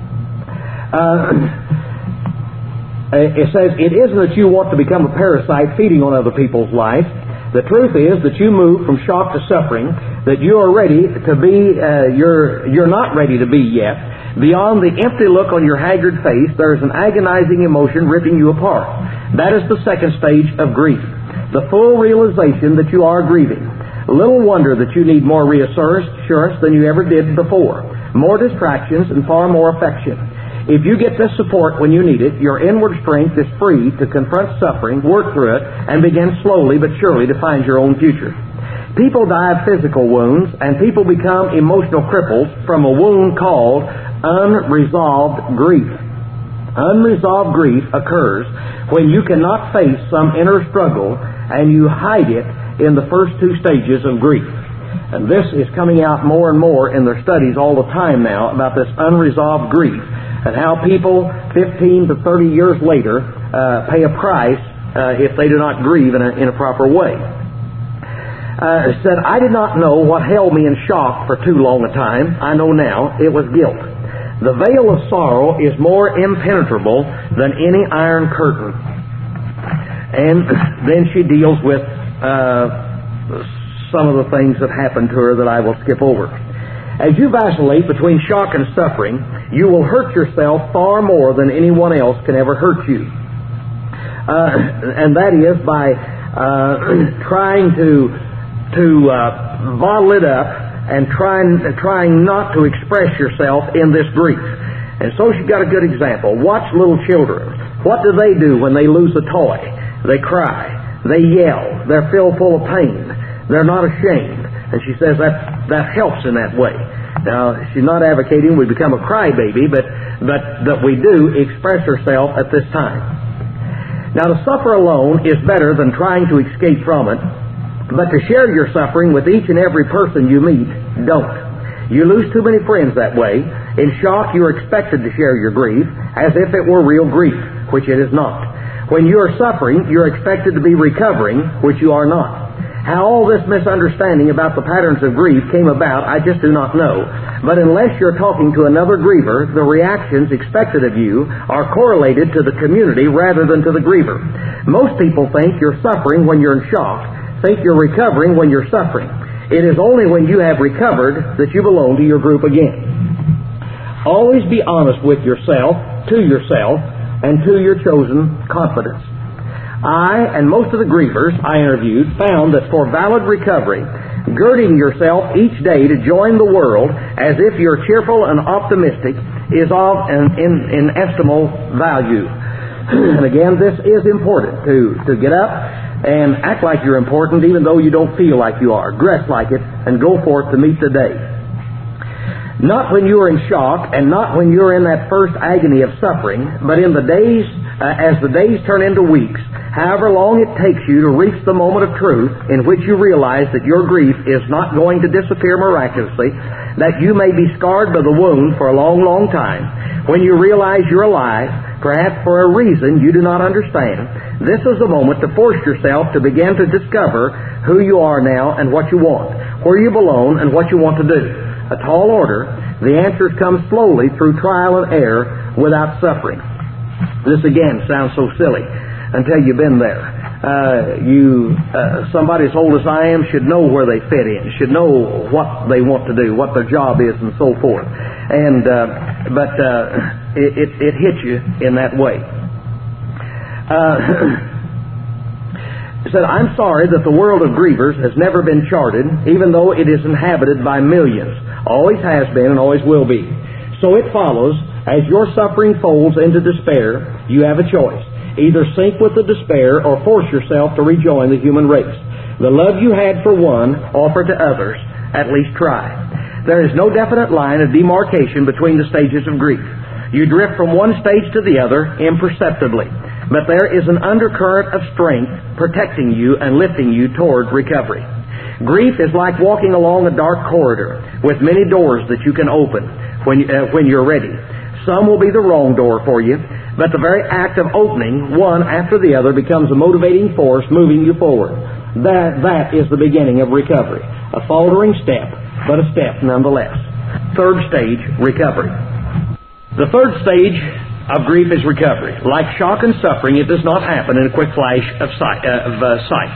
Uh, it says, it isn't that you want to become a parasite feeding on other people's life. The truth is that you move from shock to suffering, that you are ready to be, uh, you're, you're not ready to be yet. Beyond the empty look on your haggard face, there is an agonizing emotion ripping you apart. That is the second stage of grief, the full realization that you are grieving. Little wonder that you need more reassurance than you ever did before, more distractions and far more affection. If you get this support when you need it, your inward strength is free to confront suffering, work through it, and begin slowly but surely to find your own future. People die of physical wounds, and people become emotional cripples from a wound called unresolved grief. Unresolved grief occurs when you cannot face some inner struggle and you hide it in the first two stages of grief. And this is coming out more and more in their studies all the time now about this unresolved grief and how people fifteen to thirty years later uh, pay a price uh, if they do not grieve in a, in a proper way. Uh, it said, I did not know what held me in shock for too long a time. I know now. It was guilt. The veil of sorrow is more impenetrable than any iron curtain. And then she deals with uh, some of the things that happened to her that I will skip over. As you vacillate between shock and suffering, you will hurt yourself far more than anyone else can ever hurt you. Uh, and that is by uh, trying to, to uh, bottle it up and trying trying not to express yourself in this grief. And so she's got a good example. Watch little children. What do they do when they lose a toy? They cry. They yell. They're filled full of pain. They're not ashamed. And she says that that helps in that way. Now, she's not advocating we become a crybaby, but, but that we do express ourselves at this time. Now, to suffer alone is better than trying to escape from it. But to share your suffering with each and every person you meet, don't. You lose too many friends that way. In shock, you are expected to share your grief as if it were real grief, which it is not. When you are suffering, you're expected to be recovering, which you are not. How all this misunderstanding about the patterns of grief came about, I just do not know. But unless you're talking to another griever, the reactions expected of you are correlated to the community rather than to the griever. Most people think you're suffering when you're in shock, think you're recovering when you're suffering. It is only when you have recovered that you belong to your group again. Always be honest with yourself, to yourself, and to your chosen confidence. I and most of the grievers I interviewed found that for valid recovery, girding yourself each day to join the world as if you're cheerful and optimistic is of an inestimable value. And again, this is important to, to get up and act like you're important even though you don't feel like you are. Dress like it and go forth to meet the day. Not when you are in shock and not when you're in that first agony of suffering, but in the days, uh, as the days turn into weeks, however long it takes you to reach the moment of truth in which you realize that your grief is not going to disappear miraculously, that you may be scarred by the wound for a long, long time. When you realize you're alive, perhaps for a reason you do not understand, this is the moment to force yourself to begin to discover who you are now and what you want, where you belong and what you want to do. A tall order. The answers come slowly through trial and error without suffering. This again sounds so silly until you've been there. Uh, you, uh, somebody as old as I am should know where they fit in, should know what they want to do, what their job is, and so forth. And uh, but uh, it, it, it hits you in that way. Uh, He said, I'm sorry that the world of grievers has never been charted, even though it is inhabited by millions. Always has been and always will be. So it follows, as your suffering folds into despair, you have a choice. Either sink with the despair or force yourself to rejoin the human race. The love you had for one, offer to others. At least try. There is no definite line of demarcation between the stages of grief. You drift from one stage to the other imperceptibly. But there is an undercurrent of strength protecting you and lifting you toward recovery. Grief is like walking along a dark corridor with many doors that you can open when, uh, when you're ready. Some will be the wrong door for you, but the very act of opening one after the other becomes a motivating force moving you forward. That, that is the beginning of recovery. A faltering step, but a step nonetheless. Third stage, recovery. The third stage of grief is recovery. Like shock and suffering, it does not happen in a quick flash of sight. Uh, of, uh, sight.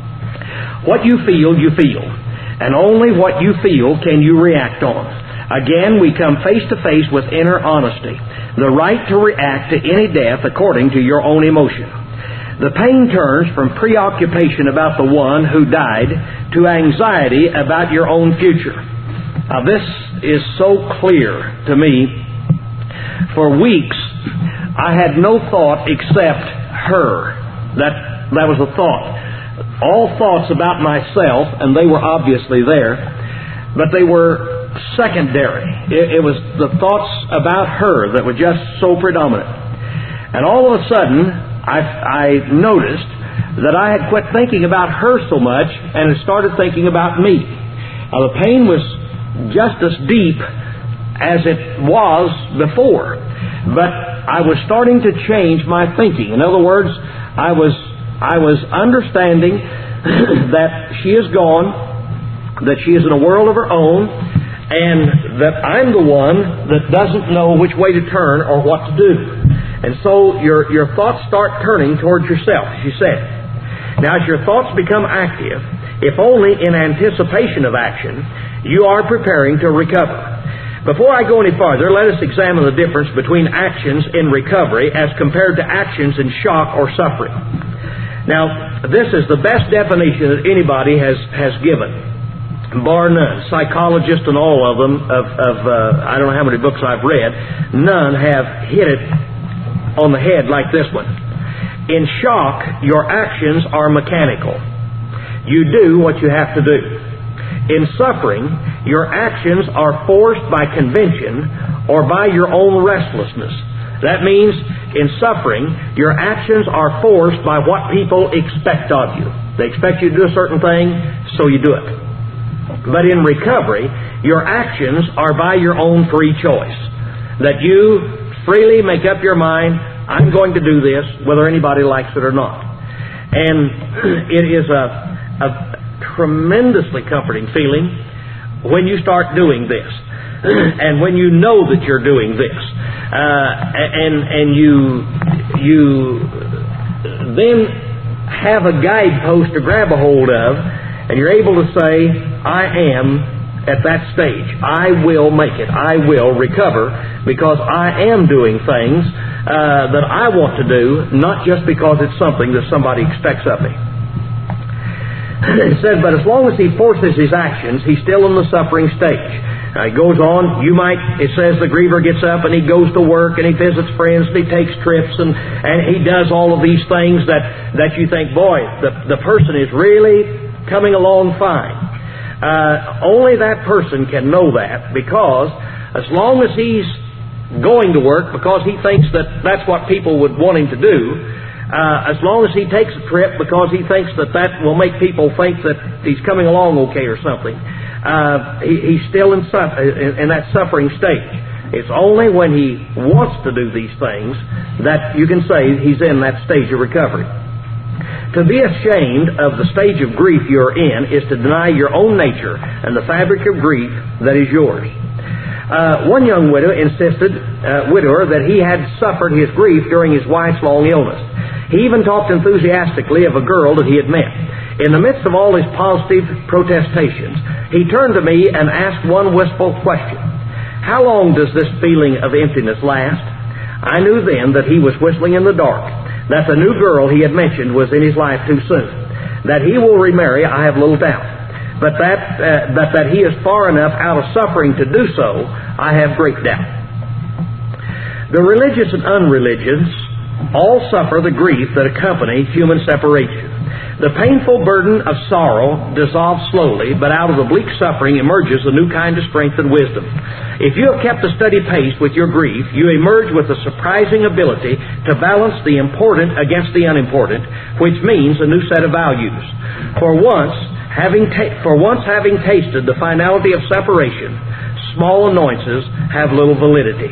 What you feel, you feel. And only what you feel can you react on. Again, we come face to face with inner honesty. The right to react to any death according to your own emotion. The pain turns from preoccupation about the one who died to anxiety about your own future. Now, this is so clear to me. For weeks, I had no thought except her. That that was a thought. All thoughts about myself, and they were obviously there, but they were secondary. It, it was the thoughts about her that were just so predominant. And all of a sudden, I, I noticed that I had quit thinking about her so much and had started thinking about me. Now, the pain was just as deep as it was before. But I was starting to change my thinking. In other words, I was I was understanding that she is gone, that she is in a world of her own, and that I'm the one that doesn't know which way to turn or what to do. And so your your thoughts start turning towards yourself, as you said. Now, as your thoughts become active, if only in anticipation of action, you are preparing to recover. Before I go any farther, let us examine the difference between actions in recovery as compared to actions in shock or suffering. Now, this is the best definition that anybody has, has given, bar none. Psychologists and all of them, of, of uh, I don't know how many books I've read, none have hit it on the head like this one. In shock, your actions are mechanical. You do what you have to do. In suffering, your actions are forced by convention or by your own restlessness. That means, in suffering, your actions are forced by what people expect of you. They expect you to do a certain thing, so you do it. But in recovery, your actions are by your own free choice. That you freely make up your mind, I'm going to do this, whether anybody likes it or not. And it is a, a tremendously comforting feeling when you start doing this, and when you know that you're doing this, uh, and and you you then have a guidepost to grab a hold of, and you're able to say, I am at that stage. I will make it. I will recover because I am doing things uh, that I want to do, not just because it's something that somebody expects of me. It said, but as long as he forces his actions, he's still in the suffering stage. Now, he goes on, you might, it says the griever gets up and he goes to work and he visits friends and he takes trips and, and he does all of these things that, that you think, boy, the, the person is really coming along fine. Uh, only that person can know that, because as long as he's going to work because he thinks that that's what people would want him to do, Uh, as long as he takes a trip because he thinks that that will make people think that he's coming along okay or something, uh, he, he's still in, su- in, in that suffering stage. It's only when he wants to do these things that you can say he's in that stage of recovery. To be ashamed of the stage of grief you're in is to deny your own nature and the fabric of grief that is yours. Uh, one young widow insisted, uh, widower, that he had suffered his grief during his wife's long illness. He even talked enthusiastically of a girl that he had met. In the midst of all his positive protestations, he turned to me and asked one wistful question. How long does this feeling of emptiness last? I knew then that he was whistling in the dark, that the new girl he had mentioned was in his life too soon. That he will remarry, I have little doubt. But that, uh, but that he is far enough out of suffering to do so, I have great doubt. The religious and unreligious all suffer the grief that accompany human separation. The painful burden of sorrow dissolves slowly, but out of the bleak suffering emerges a new kind of strength and wisdom. If you have kept a steady pace with your grief, you emerge with a surprising ability to balance the important against the unimportant, which means a new set of values. For once, having ta- for once having tasted the finality of separation, small annoyances have little validity.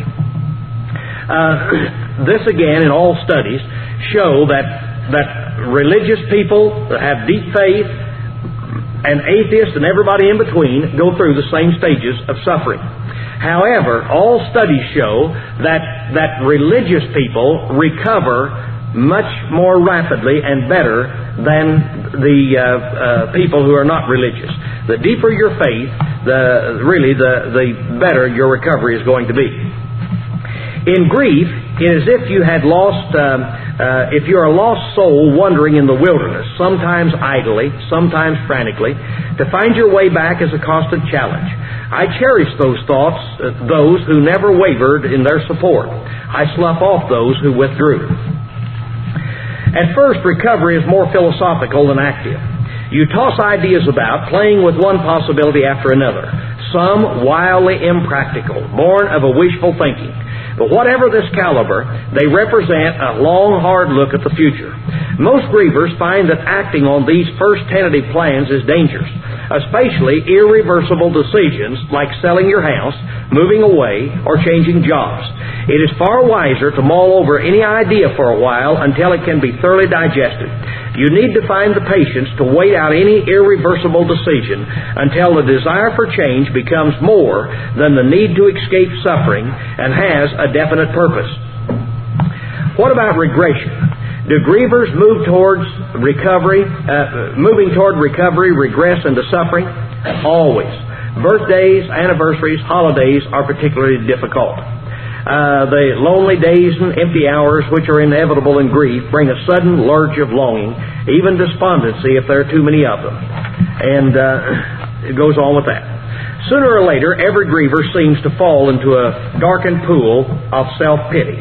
Uh, this again, in all studies, show that that religious people that have deep faith and atheists and everybody in between go through the same stages of suffering. However, all studies show that that religious people recover much more rapidly and better than the uh, uh, people who are not religious. The deeper your faith, the really the, the better your recovery is going to be. In grief, it is if you had lost, um, uh, if you're a lost soul wandering in the wilderness, sometimes idly, sometimes frantically. To find your way back is a constant challenge. I cherish those thoughts, uh, those who never wavered in their support. I slough off those who withdrew. At first, recovery is more philosophical than active. You toss ideas about, playing with one possibility after another, some wildly impractical, born of a wishful thinking. But whatever this caliber, they represent a long, hard look at the future. Most grievers find that acting on these first tentative plans is dangerous, especially irreversible decisions like selling your house, moving away, or changing jobs. It is far wiser to mull over any idea for a while until it can be thoroughly digested. You need to find the patience to wait out any irreversible decision until the desire for change becomes more than the need to escape suffering and has a definite purpose. What about regression? Do grievers move towards recovery, uh, moving toward recovery, regress into suffering? Always. Birthdays, anniversaries, holidays are particularly difficult. Uh, the lonely days and empty hours which are inevitable in grief bring a sudden lurch of longing, even despondency if there are too many of them. And uh, it goes on with that. Sooner or later, every griever seems to fall into a darkened pool of self-pity.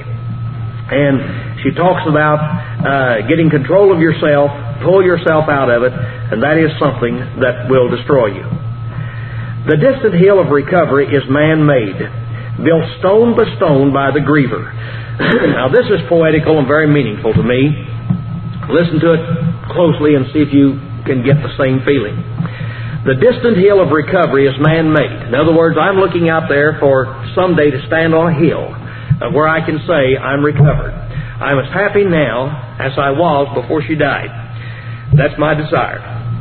And she talks about uh, getting control of yourself, pull yourself out of it, and that is something that will destroy you. The distant hill of recovery is man-made, built stone by stone by the griever. Now this is poetical and very meaningful to me. Listen to it closely and see if you can get the same feeling. The distant hill of recovery is man-made. In other words, I'm looking out there for someday to stand on a hill uh, where I can say I'm recovered. I'm as happy now as I was before she died. That's my desire.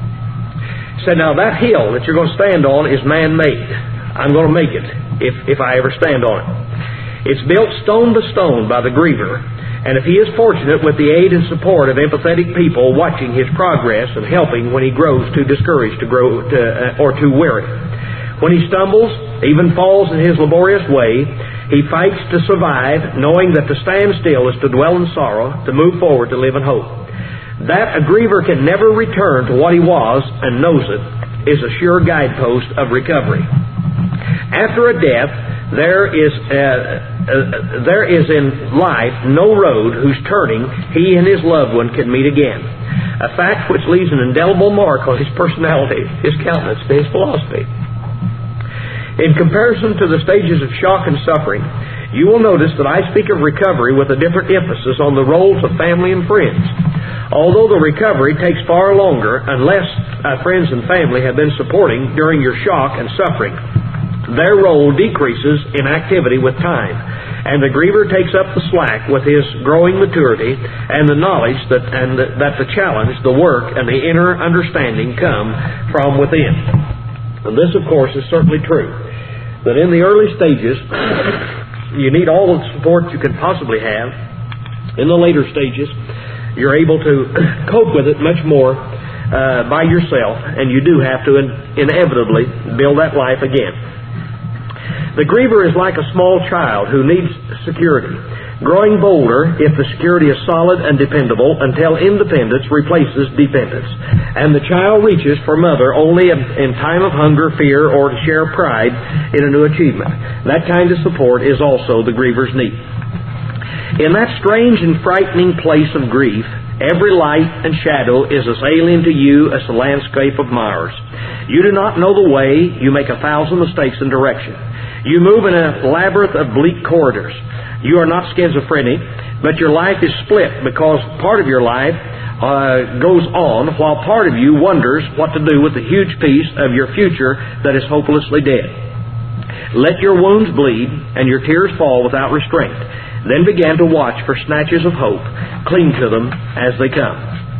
So now that hill that you're going to stand on is man-made. I'm going to make it if, if I ever stand on it. It's built stone by stone by the griever, and if he is fortunate with the aid and support of empathetic people watching his progress and helping when he grows too discouraged to grow to, uh, or too weary. When he stumbles, even falls in his laborious way, he fights to survive, knowing that to stand still is to dwell in sorrow, to move forward, to live in hope. That a griever can never return to what he was and knows it is a sure guidepost of recovery. After a death, there is uh, uh, there is in life no road whose turning he and his loved one can meet again. A fact which leaves an indelible mark on his personality, his countenance, and his philosophy. In comparison to the stages of shock and suffering, you will notice that I speak of recovery with a different emphasis on the roles of family and friends. Although the recovery takes far longer unless uh, friends and family have been supporting during your shock and suffering, their role decreases in activity with time, and the griever takes up the slack with his growing maturity and the knowledge that and the, that the challenge, the work, and the inner understanding come from within. And this, of course, is certainly true. That in the early stages, you need all the support you can possibly have. In the later stages, you're able to cope with it much more uh, by yourself, and you do have to in- inevitably build that life again. The griever is like a small child who needs security, growing bolder if the security is solid and dependable until independence replaces dependence. And the child reaches for mother only in time of hunger, fear, or to share pride in a new achievement. That kind of support is also the griever's need. In that strange and frightening place of grief, every light and shadow is as alien to you as the landscape of Mars. You do not know the way. You make a thousand mistakes in direction. You move in a labyrinth of bleak corridors. You are not schizophrenic, but your life is split because part of your life uh, goes on while part of you wonders what to do with the huge piece of your future that is hopelessly dead. Let your wounds bleed and your tears fall without restraint. Then begin to watch for snatches of hope. Cling to them as they come.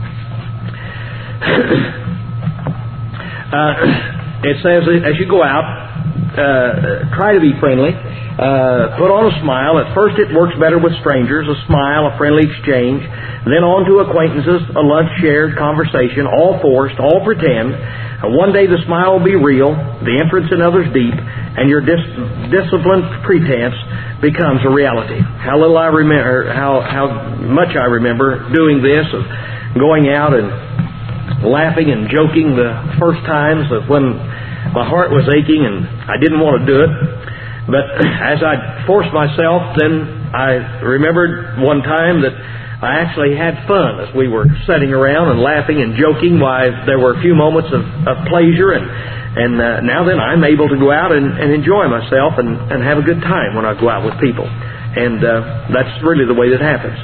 uh, it says, as you go out, uh, try to be friendly. Uh, put on a smile. At first it works better with strangers, a smile, a friendly exchange. Then on to acquaintances, a lunch shared, conversation, all forced, all pretend. Uh, one day the smile will be real, the interest in others deep, and your dis- disciplined pretense becomes a reality. How little I remember, how how much I remember doing this, of going out and laughing and joking the first times of when my heart was aching and I didn't want to do it. But as I forced myself, then I remembered one time that I actually had fun as we were sitting around and laughing and joking. Why, there were a few moments of, of pleasure, and and uh, now then I'm able to go out and, and enjoy myself and, and have a good time when I go out with people. And uh, that's really the way that happens.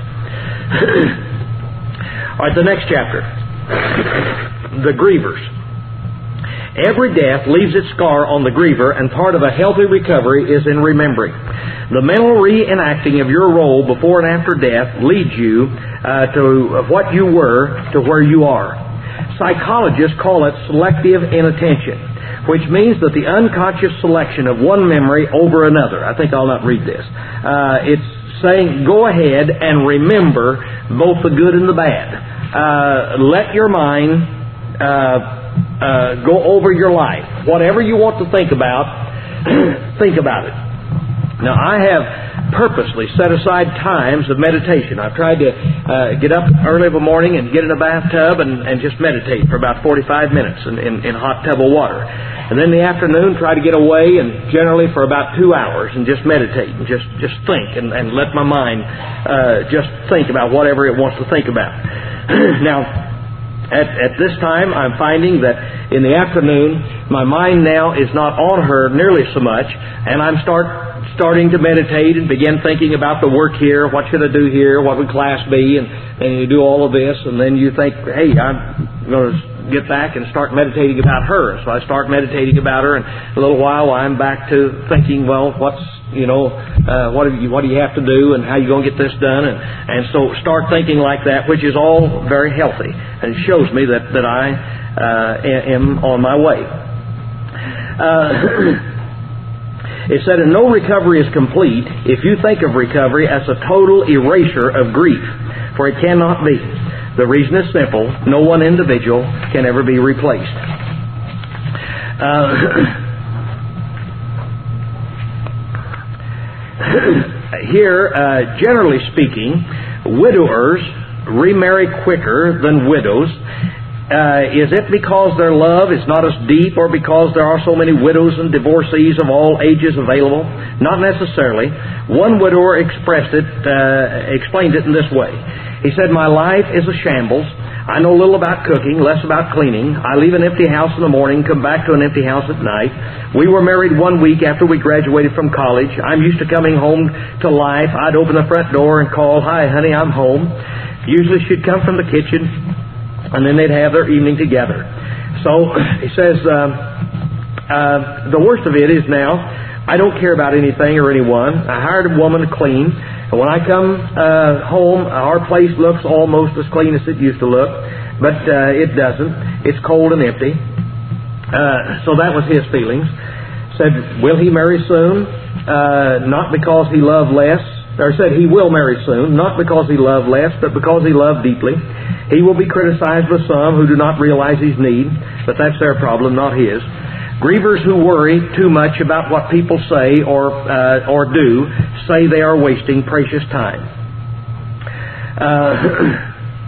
All right, the next chapter. The grievers. Every death leaves its scar on the griever, and part of a healthy recovery is in remembering. The mental reenacting of your role before and after death leads you uh, to what you were to where you are. Psychologists call it selective inattention, which means that the unconscious selection of one memory over another. I think I'll not read this. Uh, it's saying, go ahead and remember both the good and the bad. Uh, let your mind uh, Uh, go over your life. Whatever you want to think about, think about it. Now, I have purposely set aside times of meditation. I've tried to uh, get up early of a morning and get in a bathtub and, and just meditate for about forty-five minutes in, in, in a hot tub of water. And then in the afternoon, try to get away and generally for about two hours and just meditate and just, just think and, and let my mind uh, just think about whatever it wants to think about. Now, At, at this time, I'm finding that in the afternoon, my mind now is not on her nearly so much, and I'm start starting to meditate and begin thinking about the work here, what should I do here, what would class be, and, and you do all of this, and then you think, hey, I'm going to get back and start meditating about her. So I start meditating about her, and a little while I'm back to thinking, well, what's you know, uh, what do you what do you have to do, and how you going to get this done, and and so start thinking like that, which is all very healthy, and it shows me that that I uh, am on my way. Uh, it said, and no recovery is complete if you think of recovery as a total erasure of grief, for it cannot be. The reason is simple: no one individual can ever be replaced. Uh, Here, uh, generally speaking, widowers remarry quicker than widows. Uh, is it because their love is not as deep, or because there are so many widows and divorcees of all ages available? Not necessarily. One widower expressed it, uh, explained it in this way. He said, "My life is a shambles. I know little about cooking, less about cleaning. I leave an empty house in the morning, come back to an empty house at night. We were married one week after we graduated from college. I'm used to coming home to life. I'd open the front door and call, 'Hi, honey, I'm home.' Usually she'd come from the kitchen, and then they'd have their evening together." So he says, uh, uh, the worst of it is now, I don't care about anything or anyone. I hired a woman to clean. And when I come uh, home, our place looks almost as clean as it used to look, but uh, it doesn't. It's cold and empty. Uh, so that was his feelings. Said, will he marry soon? Uh, not because he loved less. Or said he will marry soon, not because he loved less, but because he loved deeply. He will be criticized by some who do not realize his need, but that's their problem, not his. Grievers who worry too much about what people say or uh, or do say they are wasting precious time. Uh,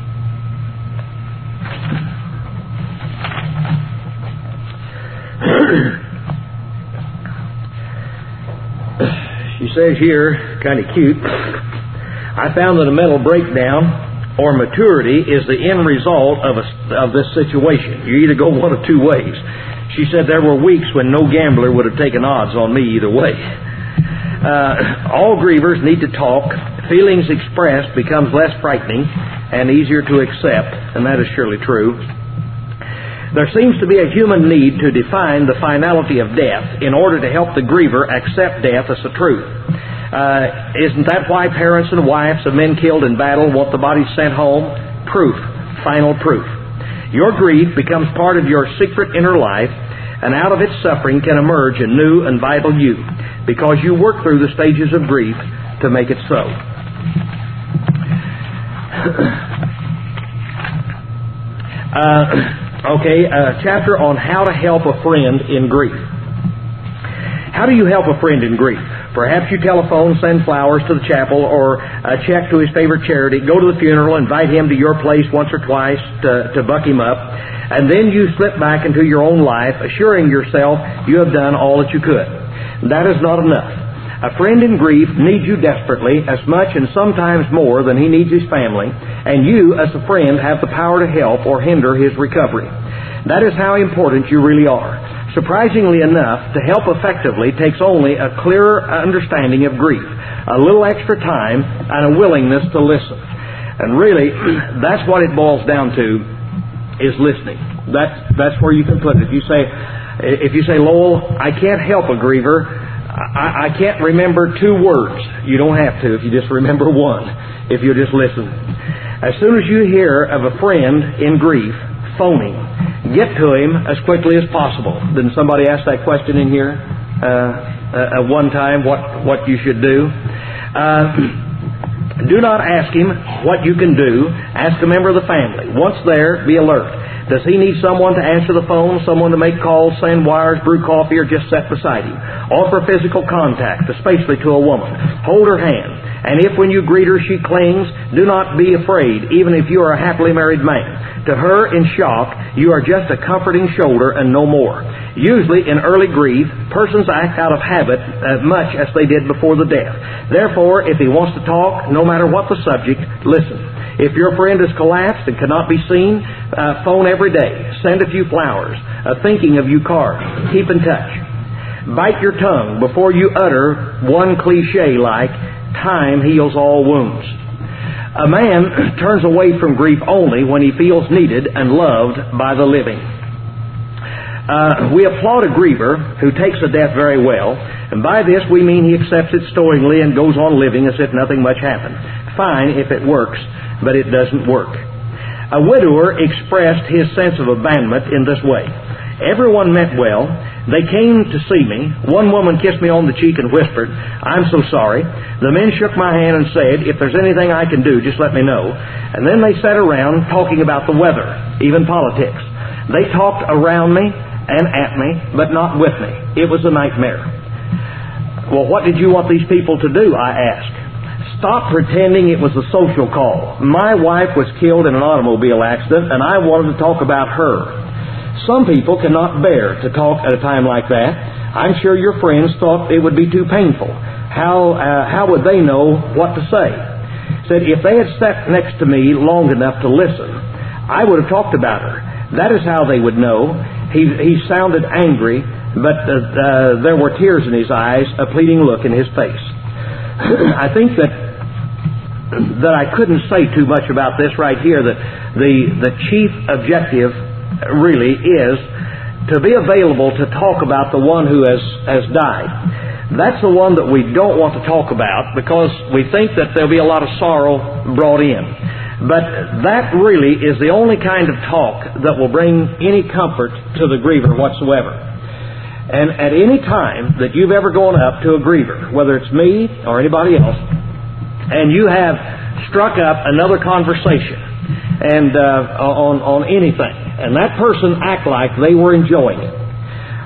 she says here, kind of cute, I found that a mental breakdown or maturity is the end result of a, of this situation. You either go one of two ways. She said there were weeks when no gambler would have taken odds on me either way. Uh, all grievers need to talk. Feelings expressed becomes less frightening and easier to accept, and that is surely true. There seems to be a human need to define the finality of death in order to help the griever accept death as the truth. Uh, isn't that why parents and wives of men killed in battle want the bodies sent home? Proof. Final proof. Your grief becomes part of your secret inner life, and out of its suffering can emerge a new and vital you, because you work through the stages of grief to make it so. uh, okay, a chapter on how to help a friend in grief. How do you help a friend in grief? Perhaps you telephone, send flowers to the chapel, or a check to his favorite charity, go to the funeral, invite him to your place once or twice to, to buck him up, and then you slip back into your own life, assuring yourself you have done all that you could. That is not enough. A friend in grief needs you desperately, as much and sometimes more than he needs his family, and you, as a friend, have the power to help or hinder his recovery. That is how important you really are. Surprisingly enough, to help effectively takes only a clearer understanding of grief, a little extra time, and a willingness to listen. And really, that's what it boils down to, is listening. That's that's where you can put it. If you say, if you say, Lowell, I can't help a griever. I, I can't remember two words. You don't have to if you just remember one, if you just listen. As soon as you hear of a friend in grief, phoning, get to him as quickly as possible. Didn't somebody ask that question in here uh, at one time, what, what you should do? Uh, do not ask him what you can do. Ask a member of the family. Once there, be alert. Does he need someone to answer the phone, someone to make calls, send wires, brew coffee, or just sit beside him? Offer physical contact, especially to a woman. Hold her hand. And if when you greet her she clings, do not be afraid, even if you are a happily married man. To her, in shock, you are just a comforting shoulder and no more. Usually, in early grief, persons act out of habit as much as they did before the death. Therefore, if he wants to talk, no matter what the subject, listen. If your friend has collapsed and cannot be seen, uh, phone every day. Send a few flowers. A thinking of you card. Keep in touch. Bite your tongue before you utter one cliche like, time heals all wounds. A man turns away from grief only when he feels needed and loved by the living. Uh, we applaud a griever who takes a death very well, and by this we mean he accepts it stowingly and goes on living as if nothing much happened. Fine if it works, but it doesn't work. A widower expressed his sense of abandonment in this way. Everyone meant well. They came to see me. One woman kissed me on the cheek and whispered, I'm so sorry. The men shook my hand and said, if there's anything I can do, just let me know. And then they sat around talking about the weather, even politics. They talked around me and at me, but not with me. It was a nightmare. Well, what did you want these people to do? I asked. Stop pretending it was a social call. My wife was killed in an automobile accident, and I wanted to talk about her. Some people cannot bear to talk at a time like that. I'm sure your friends thought it would be too painful. How uh, how would they know what to say? Said if they had sat next to me long enough to listen, I would have talked about her. That is how they would know. He he sounded angry, but uh, uh, there were tears in his eyes, a pleading look in his face. I think that that I couldn't say too much about this right here. That the the chief objective really is to be available to talk about the one who has, has died. That's the one that we don't want to talk about because we think that there'll be a lot of sorrow brought in. But that really is the only kind of talk that will bring any comfort to the griever whatsoever. And at any time that you've ever gone up to a griever, whether it's me or anybody else, and you have struck up another conversation and uh, on on anything, and that person act like they were enjoying it,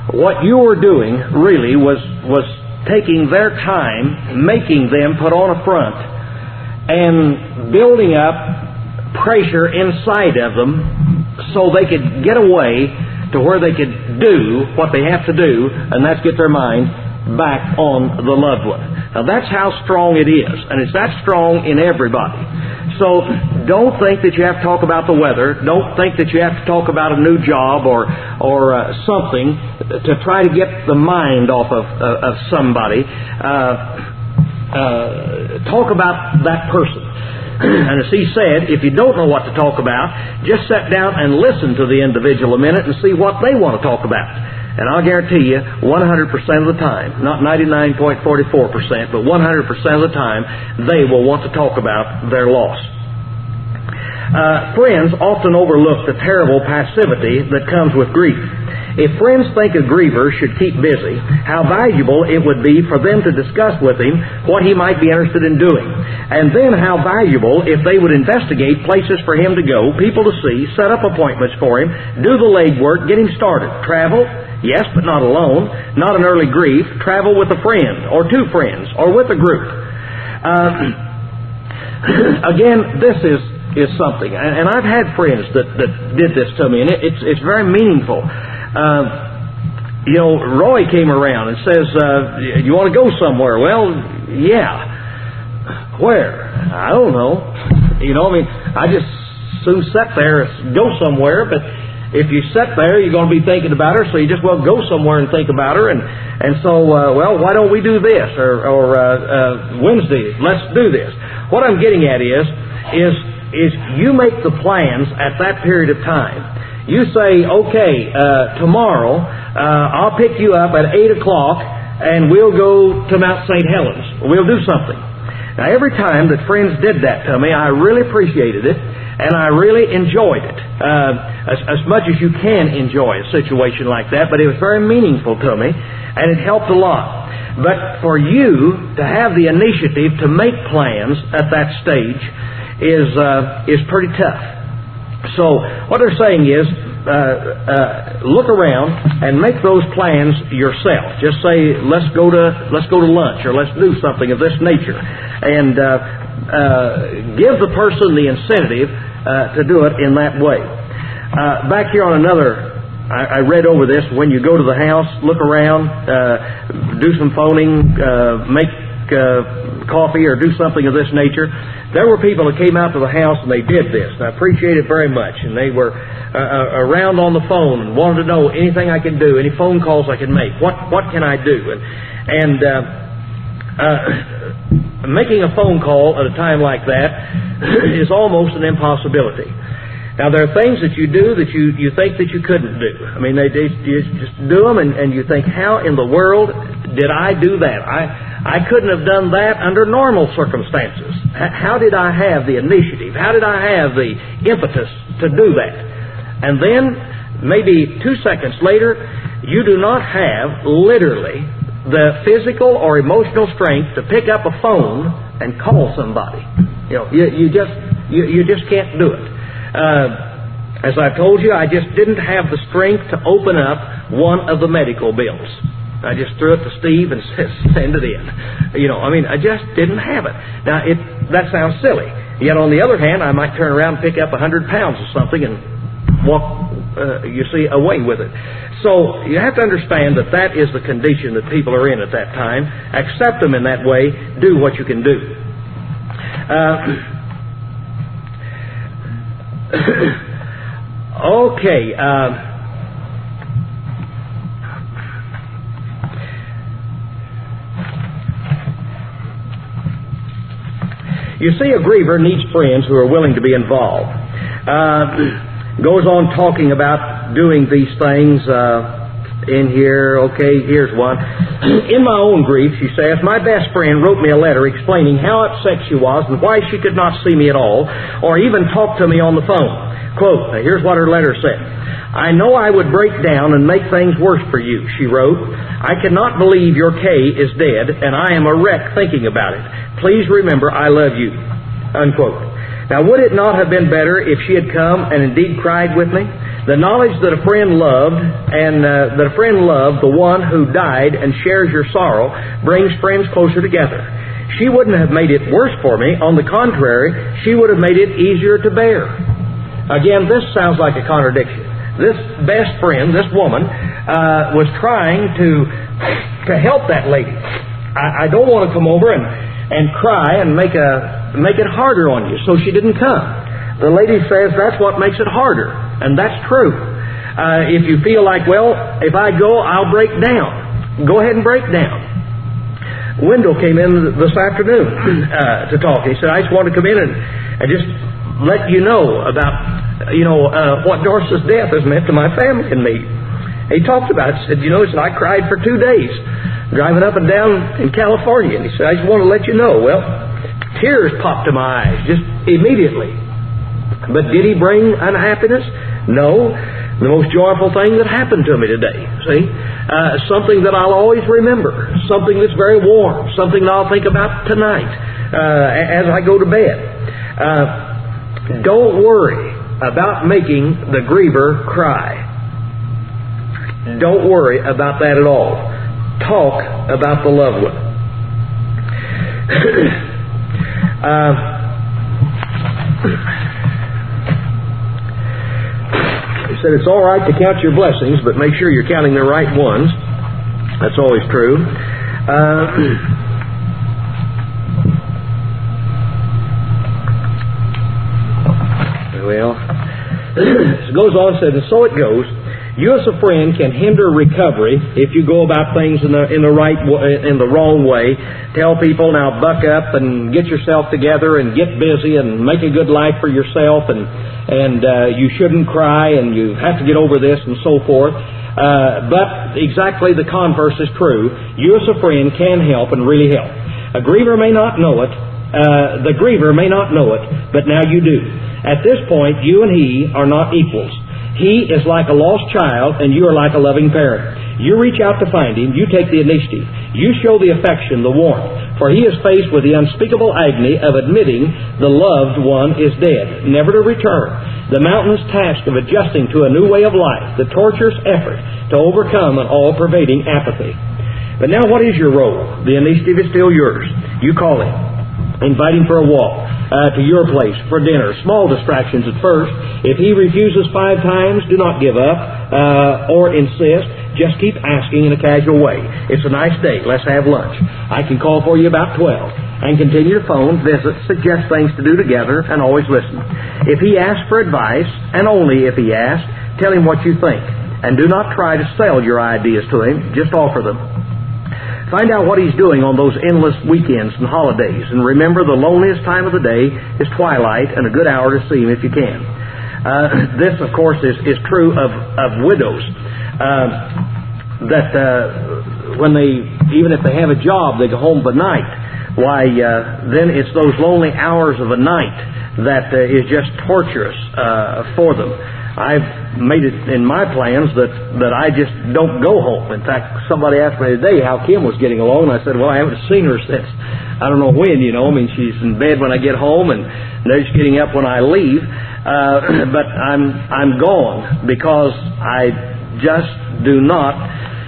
what you were doing really was was taking their time, making them put on a front, and building up pressure inside of them so they could get away to where they could do what they have to do, and that's get their mind back on the loved one. Now that's how strong it is, and it's that strong in everybody. So don't think that you have to talk about the weather. Don't think that you have to talk about a new job or or uh, something to try to get the mind off of uh, of somebody. Uh, uh, talk about that person. And as he said, if you don't know what to talk about, just sit down and listen to the individual a minute and see what they want to talk about. And I'll guarantee you, one hundred percent of the time, not ninety-nine point four four percent, but one hundred percent of the time, they will want to talk about their loss. Uh, friends often overlook the terrible passivity that comes with grief. If friends think a griever should keep busy, how valuable it would be for them to discuss with him what he might be interested in doing. And then how valuable if they would investigate places for him to go, people to see, set up appointments for him, do the legwork, get him started. Travel? Yes, but not alone. Not an early grief. Travel with a friend, or two friends, or with a group. Uh, again, this is is something, and, and I've had friends that, that did this to me, and it, it's it's very meaningful. Uh, you know, Roy came around and says, uh, "You want to go somewhere?" Well, yeah. Where? I don't know. You know, I mean, I just soon sit there and go somewhere, but if you sit there, you're going to be thinking about her, so you just well go somewhere and think about her. And and so, uh, well, why don't we do this? Or, or uh, uh, Wednesday, let's do this. What I'm getting at is, is, is you make the plans at that period of time. You say, okay, uh, tomorrow uh, I'll pick you up at eight o'clock, and we'll go to Mount Saint Helens. We'll do something. Now, every time that friends did that to me, I really appreciated it. And I really enjoyed it, uh, as, as much as you can enjoy a situation like that, but it was very meaningful to me, and it helped a lot. But for you to have the initiative to make plans at that stage is uh, is pretty tough. So what they're saying is, uh, uh, look around and make those plans yourself. Just say, let's go to let's go to lunch, or let's do something of this nature, and uh, uh, give the person the incentive uh, to do it in that way. Uh, back here on another, I, I read over this. When you go to the house, look around, uh, do some phoning, uh, make uh, coffee, or do something of this nature. There were people that came out to the house and they did this, and I appreciate it very much. And they were uh, around on the phone and wanted to know anything I could do, any phone calls I could make. What what can I do? And and uh, uh, making a phone call at a time like that is almost an impossibility. Now, there are things that you do that you, you think that you couldn't do. I mean, they, they you just do them, and, and you think, how in the world did I do that? I I couldn't have done that under normal circumstances. How did I have the initiative? How did I have the impetus to do that? And then, maybe two seconds later, you do not have, literally, the physical or emotional strength to pick up a phone and call somebody. You know, you, you just you, you just can't do it. Uh, as I've told you, I just didn't have the strength to open up one of the medical bills. I just threw it to Steve and said, send it in. You know, I mean, I just didn't have it. Now, it that sounds silly. Yet, on the other hand, I might turn around and pick up a hundred pounds of something and walk, uh, you see, away with it. So, you have to understand that that is the condition that people are in at that time. Accept them in that way. Do what you can do. Uh... okay. Uh, you see, a griever needs friends who are willing to be involved. Uh, goes on talking about doing these things uh, in here. Okay, here's one. In my own grief, she says, my best friend wrote me a letter explaining how upset she was and why she could not see me at all, or even talk to me on the phone. Quote, now here's what her letter said. I know I would break down and make things worse for you, she wrote. I cannot believe your Kay is dead, and I am a wreck thinking about it. Please remember I love you. Unquote. Now, would it not have been better if she had come and indeed cried with me? The knowledge that a friend loved, and uh, that a friend loved the one who died and shares your sorrow, brings friends closer together. She wouldn't have made it worse for me. On the contrary, she would have made it easier to bear. Again, this sounds like a contradiction. This best friend, this woman, uh, was trying to to help that lady. I, I don't want to come over and, and cry and make a make it harder on you, so she didn't come. The lady says that's what makes it harder, and that's true. Uh, if you feel like, well, if I go, I'll break down. Go ahead and break down. Wendell came in this afternoon uh, to talk. He said, I just want to come in and, and just let you know about, you know, uh, what Doris's death has meant to my family and me. He talked about it. He said, you know, he said, I cried for two days driving up and down in California. And he said, I just want to let you know. Well, tears popped to my eyes just immediately. But did he bring unhappiness? No. The most joyful thing that happened to me today, see? Uh, something that I'll always remember. Something that's very warm. Something that I'll think about tonight uh, as I go to bed. Uh, don't worry about making the griever cry. Don't worry about that at all. Talk about the loved one. uh, he said it's all right to count your blessings, but make sure you're counting the right ones. That's always true. Uh, well, it goes on and says, and so it goes. You as a friend can hinder recovery if you go about things in the in the right way, in the wrong way. Tell people, now buck up and get yourself together and get busy and make a good life for yourself, and and uh, you shouldn't cry and you have to get over this and so forth. Uh, but exactly the converse is true. You as a friend can help and really help. A griever may not know it. Uh, the griever may not know it, but now you do. At this point, you and he are not equals. He is like a lost child, and you are like a loving parent. You reach out to find him. You take the initiative. You show the affection, the warmth. For he is faced with the unspeakable agony of admitting the loved one is dead, never to return. The mountainous task of adjusting to a new way of life. The torturous effort to overcome an all-pervading apathy. But now what is your role? The initiative is still yours. You call him. Invite him for a walk. Uh, to your place for dinner. Small distractions at first. If he refuses five times, do not give up uh, or insist. Just keep asking in a casual way. It's a nice day. Let's have lunch. I can call for you about twelve. And continue to phone, visit, suggest things to do together, and always listen. If he asks for advice, and only if he asks, tell him what you think. And do not try to sell your ideas to him. Just offer them. Find out what he's doing on those endless weekends and holidays. And remember, the loneliest time of the day is twilight, and a good hour to see him if you can. Uh, this, of course, is, is true of, of widows. Uh, that uh, when they, even if they have a job, they go home by night. Why, uh, then it's those lonely hours of a night that uh, is just torturous uh, for them. I've made it in my plans that, that I just don't go home. In fact, somebody asked me today how Kim was getting along, and I said, well, I haven't seen her since I don't know when, you know. I mean, she's in bed when I get home, and they're just getting up when I leave. Uh, but I'm I'm gone because I just do not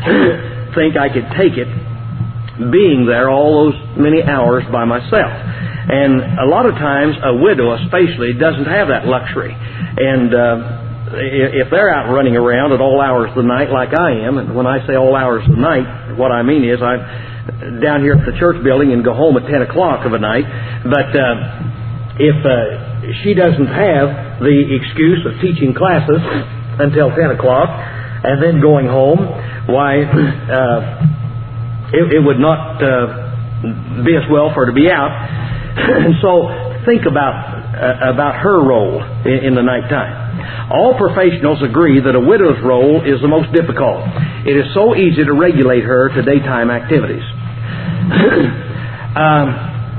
think I could take it being there all those many hours by myself. And a lot of times, a widow especially doesn't have that luxury. And uh, if they're out running around at all hours of the night like I am, and when I say all hours of the night, what I mean is I'm down here at the church building and go home at ten o'clock of a night. But uh, if uh, she doesn't have the excuse of teaching classes until ten o'clock and then going home, why, uh, it, it would not uh, be as well for her to be out. And so think about uh, about her role in, in the nighttime. All professionals agree that a widow's role is the most difficult. It is so easy to regulate her to daytime activities. um,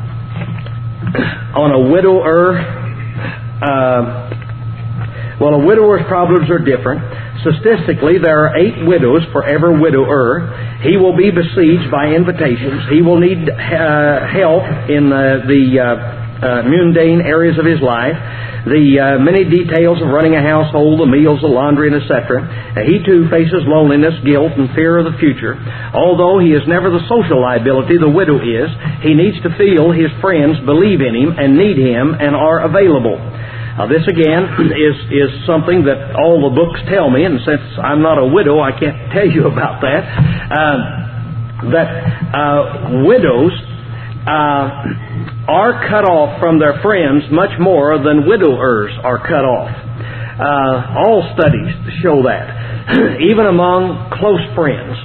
on a widower, uh, well, a widower's problems are different. Statistically, there are eight widows for every widower. He will be besieged by invitations. He will need uh, help in uh, the uh, uh, mundane areas of his life. the uh, many details of running a household, the meals, the laundry, and et cetera. Uh, he too faces loneliness, guilt, and fear of the future. Although he is never the social liability the widow is, he needs to feel his friends believe in him and need him and are available. Now, this again is is something that all the books tell me, and since I'm not a widow, I can't tell you about that. Uh, that uh, widows uh, are cut off from their friends much more than widowers are cut off. Uh, all studies show that. Even among close friends,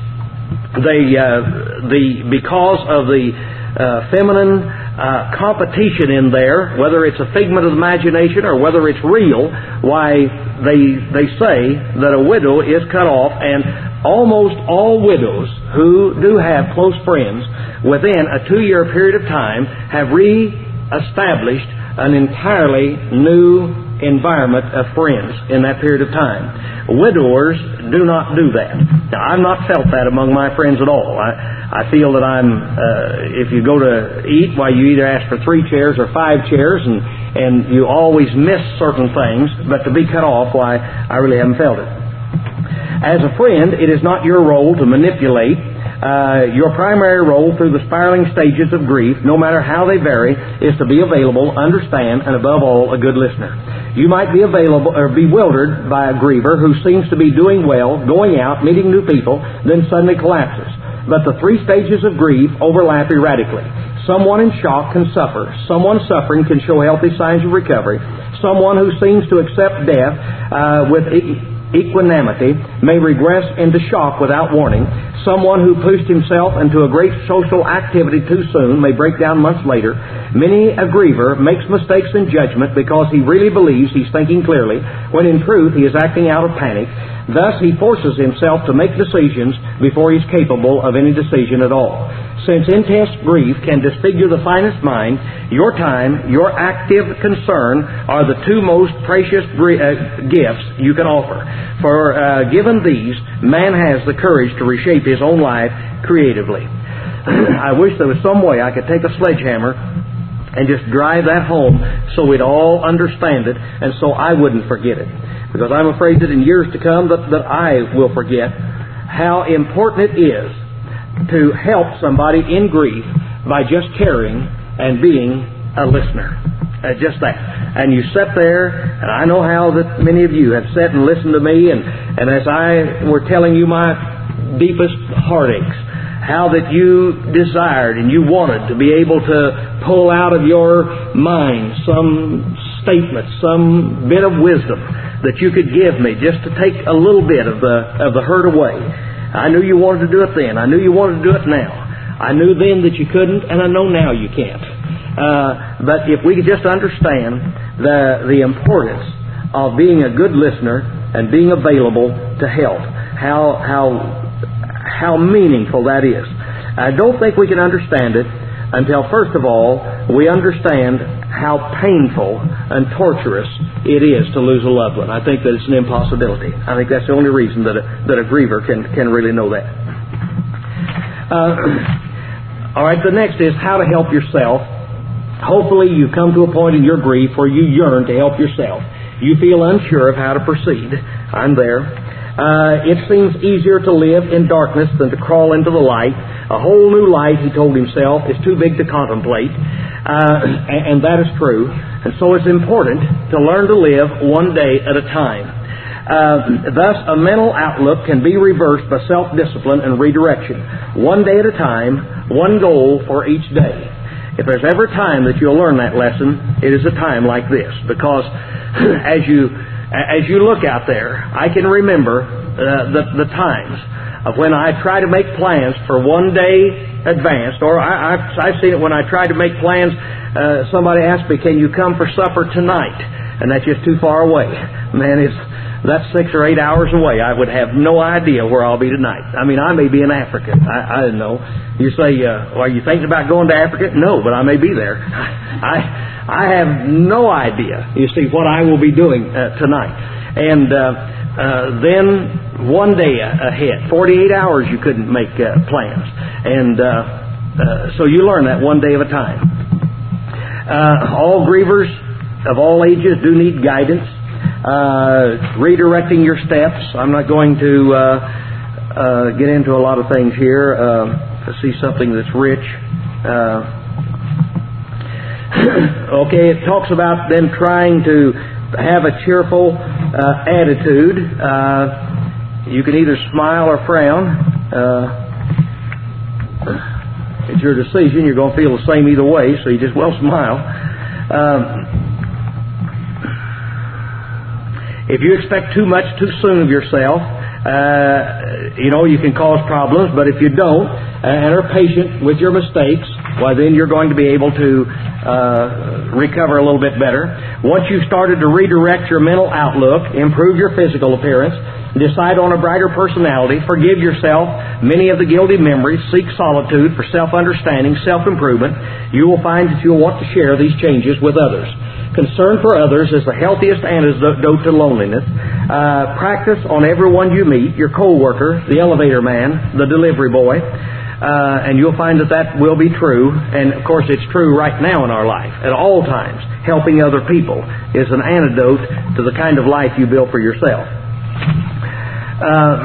they uh, the because of the uh, feminine Uh, competition in there, whether it's a figment of the imagination or whether it's real, why they they say that a widow is cut off, and almost all widows who do have close friends within a two-year period of time have re-established an entirely new environment of friends in that period of time. Widowers do not do that. Now, I've not felt that among my friends at all. I, I feel that I'm, uh, if you go to eat, why you either ask for three chairs or five chairs, and, and you always miss certain things, but to be cut off, why, I really haven't felt it. As a friend, it is not your role to manipulate. Uh, your primary role through the spiraling stages of grief, no matter how they vary, is to be available, understand, and above all, a good listener. You might be available or bewildered by a griever who seems to be doing well, going out, meeting new people, then suddenly collapses. But the three stages of grief overlap erratically. Someone in shock can suffer. Someone suffering can show healthy signs of recovery. Someone who seems to accept death uh, with e- equanimity may regress into shock without warning. Someone who pushed himself into a great social activity too soon may break down months later. Many a griever makes mistakes in judgment because he really believes he's thinking clearly, when in truth he is acting out of panic. Thus he forces himself to make decisions before he's capable of any decision at all. Since intense grief can disfigure the finest mind, your time, your active concern are the two most precious gifts you can offer. For uh, given these, man has the courage to reshape his own life creatively. I wish there was some way I could take a sledgehammer and just drive that home so we'd all understand it, and so I wouldn't forget it. Because I'm afraid that in years to come that, that I will forget how important it is to help somebody in grief by just caring and being a listener. Uh, just that. And you sit there, and I know how that many of you have sat and listened to me, and, and as I were telling you my deepest heartaches, how that you desired and you wanted to be able to pull out of your mind some statement, some bit of wisdom that you could give me just to take a little bit of the of the hurt away. I knew you wanted to do it then. I knew you wanted to do it now. I knew then that you couldn't, and I know now you can't. Uh, but if we could just understand the the importance of being a good listener and being available to help, how how how meaningful that is. I don't think we can understand it until, first of all, we understand how painful and torturous it is to lose a loved one. I think that it's an impossibility. I think that's the only reason that a, that a griever can, can really know that. Uh, all right, the next is how to help yourself. Hopefully you've come to a point in your grief where you yearn to help yourself. You feel unsure of how to proceed. I'm there. Uh, it seems easier to live in darkness than to crawl into the light. A whole new light, he told himself, is too big to contemplate. Uh, and, and that is true. And so it's important to learn to live one day at a time. Uh, thus, a mental outlook can be reversed by self-discipline and redirection. One day at a time, one goal for each day. If there's ever a time that you'll learn that lesson, it is a time like this. Because as you as you look out there, I can remember uh, the, the times of when I try to make plans for one day advanced, or I, I've, I've seen it when I try to make plans. Uh, somebody asked me, "Can you come for supper tonight?" And that's just too far away. Man, it's that's six or eight hours away. I would have no idea where I'll be tonight. I mean, I may be in Africa. I, I don't know. You say, uh, "Are you thinking about going to Africa?" No, but I may be there. I I have no idea. You see what I will be doing uh, tonight, and uh, uh, then one day ahead, forty-eight hours, you couldn't make uh, plans, and uh, uh, so you learn that one day at a time. Uh, all grievers of all ages do need guidance, uh, redirecting your steps. I'm not going to uh, uh, get into a lot of things here. Uh, to see something that's rich. Uh, okay, it talks about them trying to have a cheerful uh, attitude. Uh, you can either smile or frown. Uh, it's your decision. You're going to feel the same either way, so you just well smile. Um, if you expect too much too soon of yourself, uh, you know, you can cause problems, but if you don't and are patient with your mistakes, why then you're going to be able to uh, recover a little bit better. Once you've started to redirect your mental outlook, improve your physical appearance, decide on a brighter personality, forgive yourself many of the guilty memories, seek solitude for self-understanding, self-improvement, you will find that you'll want to share these changes with others. Concern for others is the healthiest antidote to loneliness. Uh, practice on everyone you meet, your co-worker, the elevator man, the delivery boy, uh, and you'll find that that will be true. And, of course, it's true right now in our life, at all times. Helping other people is an antidote to the kind of life you build for yourself. Uh,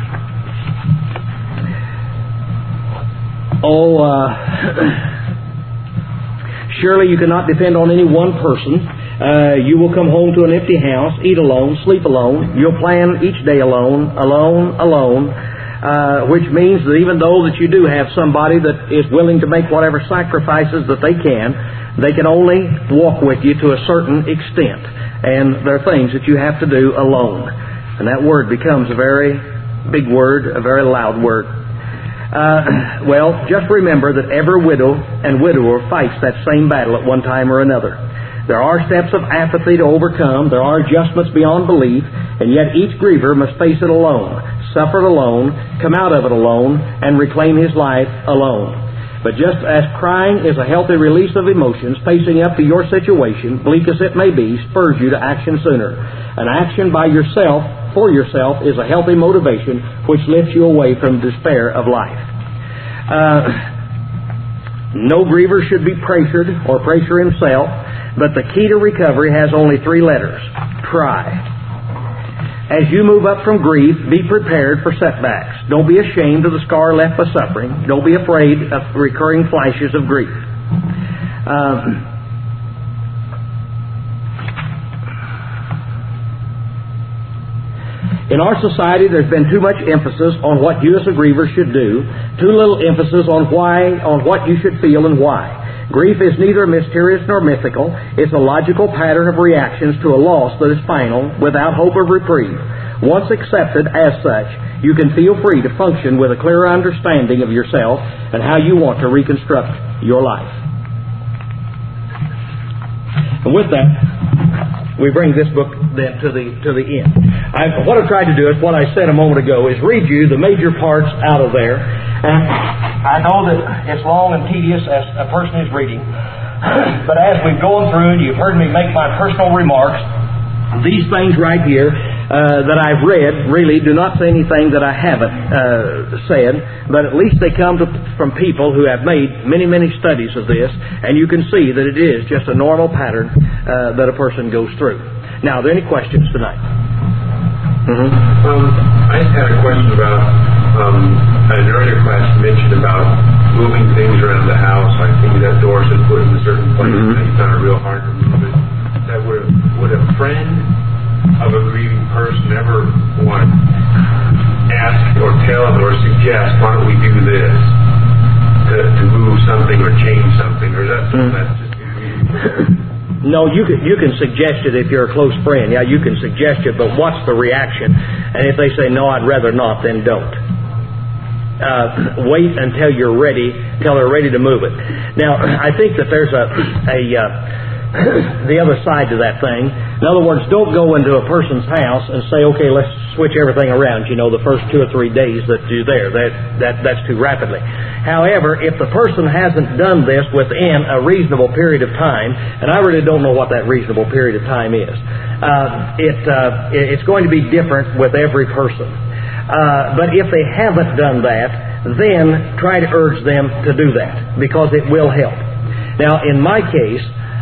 oh, uh... Surely you cannot depend on any one person. Uh, you will come home to an empty house, eat alone, sleep alone. You'll plan each day alone, alone, alone, uh, which means that even though that you do have somebody that is willing to make whatever sacrifices that they can, they can only walk with you to a certain extent. And there are things that you have to do alone. And that word becomes a very big word, a very loud word. Uh, well, just remember that every widow and widower fights that same battle at one time or another. There are steps of apathy to overcome. There are adjustments beyond belief. And yet each griever must face it alone, suffer it alone, come out of it alone, and reclaim his life alone. But just as crying is a healthy release of emotions, facing up to your situation, bleak as it may be, spurs you to action sooner. An action by yourself, for yourself, is a healthy motivation which lifts you away from despair of life. Uh, no griever should be pressured or pressure himself, but the key to recovery has only three letters: try. As you move up from grief, be prepared for setbacks. Don't be ashamed of the scar left by suffering. Don't be afraid of recurring flashes of grief. Um, In our society, there's been too much emphasis on what you as a griever should do, too little emphasis on why, on what you should feel and why. Grief is neither mysterious nor mythical. It's a logical pattern of reactions to a loss that is final, without hope of reprieve. Once accepted as such, you can feel free to function with a clearer understanding of yourself and how you want to reconstruct your life. And with that, we bring this book then to the to the end. I, what I've tried to do is what I said a moment ago is read you the major parts out of there. And I know that it's long and tedious as a person is reading, but as we've gone through and you've heard me make my personal remarks, these things right here uh, that I've read really do not say anything that I haven't uh, said, but at least they come to, from people who have made many, many studies of this, and you can see that it is just a normal pattern uh, that a person goes through. Now, are there any questions tonight? Mm-hmm. Um, I just had a question about, um, an earlier class mentioned about moving things around the house, like things that doors had put in a certain place, mm-hmm. and you found it real hard to move it. That would, would a friend of a grieving person ever want to ask or tell them or suggest, why don't we do this to, to move something or change something, or is that something mm-hmm. that's just a grieving person? No, you can, you can suggest it if you're a close friend. Yeah, you can suggest it, but what's the reaction? And if they say, no, I'd rather not, then don't. Uh, wait until you're ready, until they're ready to move it. Now, I think that there's a, a uh, the other side to that thing. In other words, don't go into a person's house and say, okay, let's switch everything around, you know, the first two or three days that you're there. That, that, that's too rapidly. However, if the person hasn't done this within a reasonable period of time, and I really don't know what that reasonable period of time is, uh, it, uh, it's going to be different with every person. Uh, but if they haven't done that, then try to urge them to do that, because it will help. Now, in my case,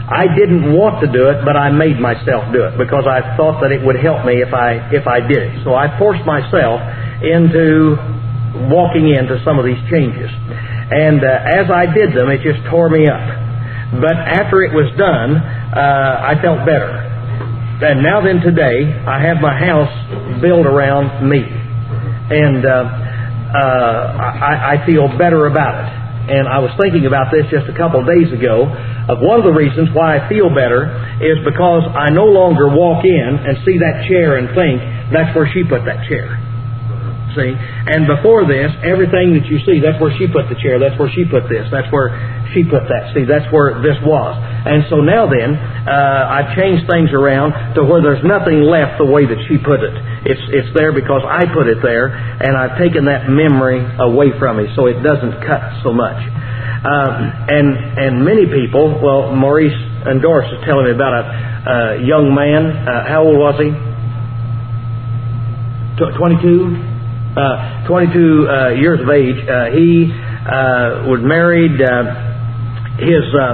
I didn't want to do it, but I made myself do it because I thought that it would help me if I if I did it. So I forced myself into walking into some of these changes. And uh, as I did them, it just tore me up. But after it was done, uh, I felt better. And now then today, I have my house built around me. And uh, uh, I, I feel better about it. And I was thinking about this just a couple of days ago. Of one of the reasons why I feel better is because I no longer walk in and see that chair and think, that's where she put that chair. See? And before this, everything that you see, that's where she put the chair, that's where she put this, that's where she put that. See, that's where this was. And so now then, uh, I've changed things around to where there's nothing left the way that she put it. It's it's there because I put it there, and I've taken that memory away from me so it doesn't cut so much. Um, and and many people, well, Maurice and Doris is telling me about a, a young man. Uh, how old was he? twenty-two? Uh, twenty-two uh, years of age. Uh, he uh, was married. Uh, his uh,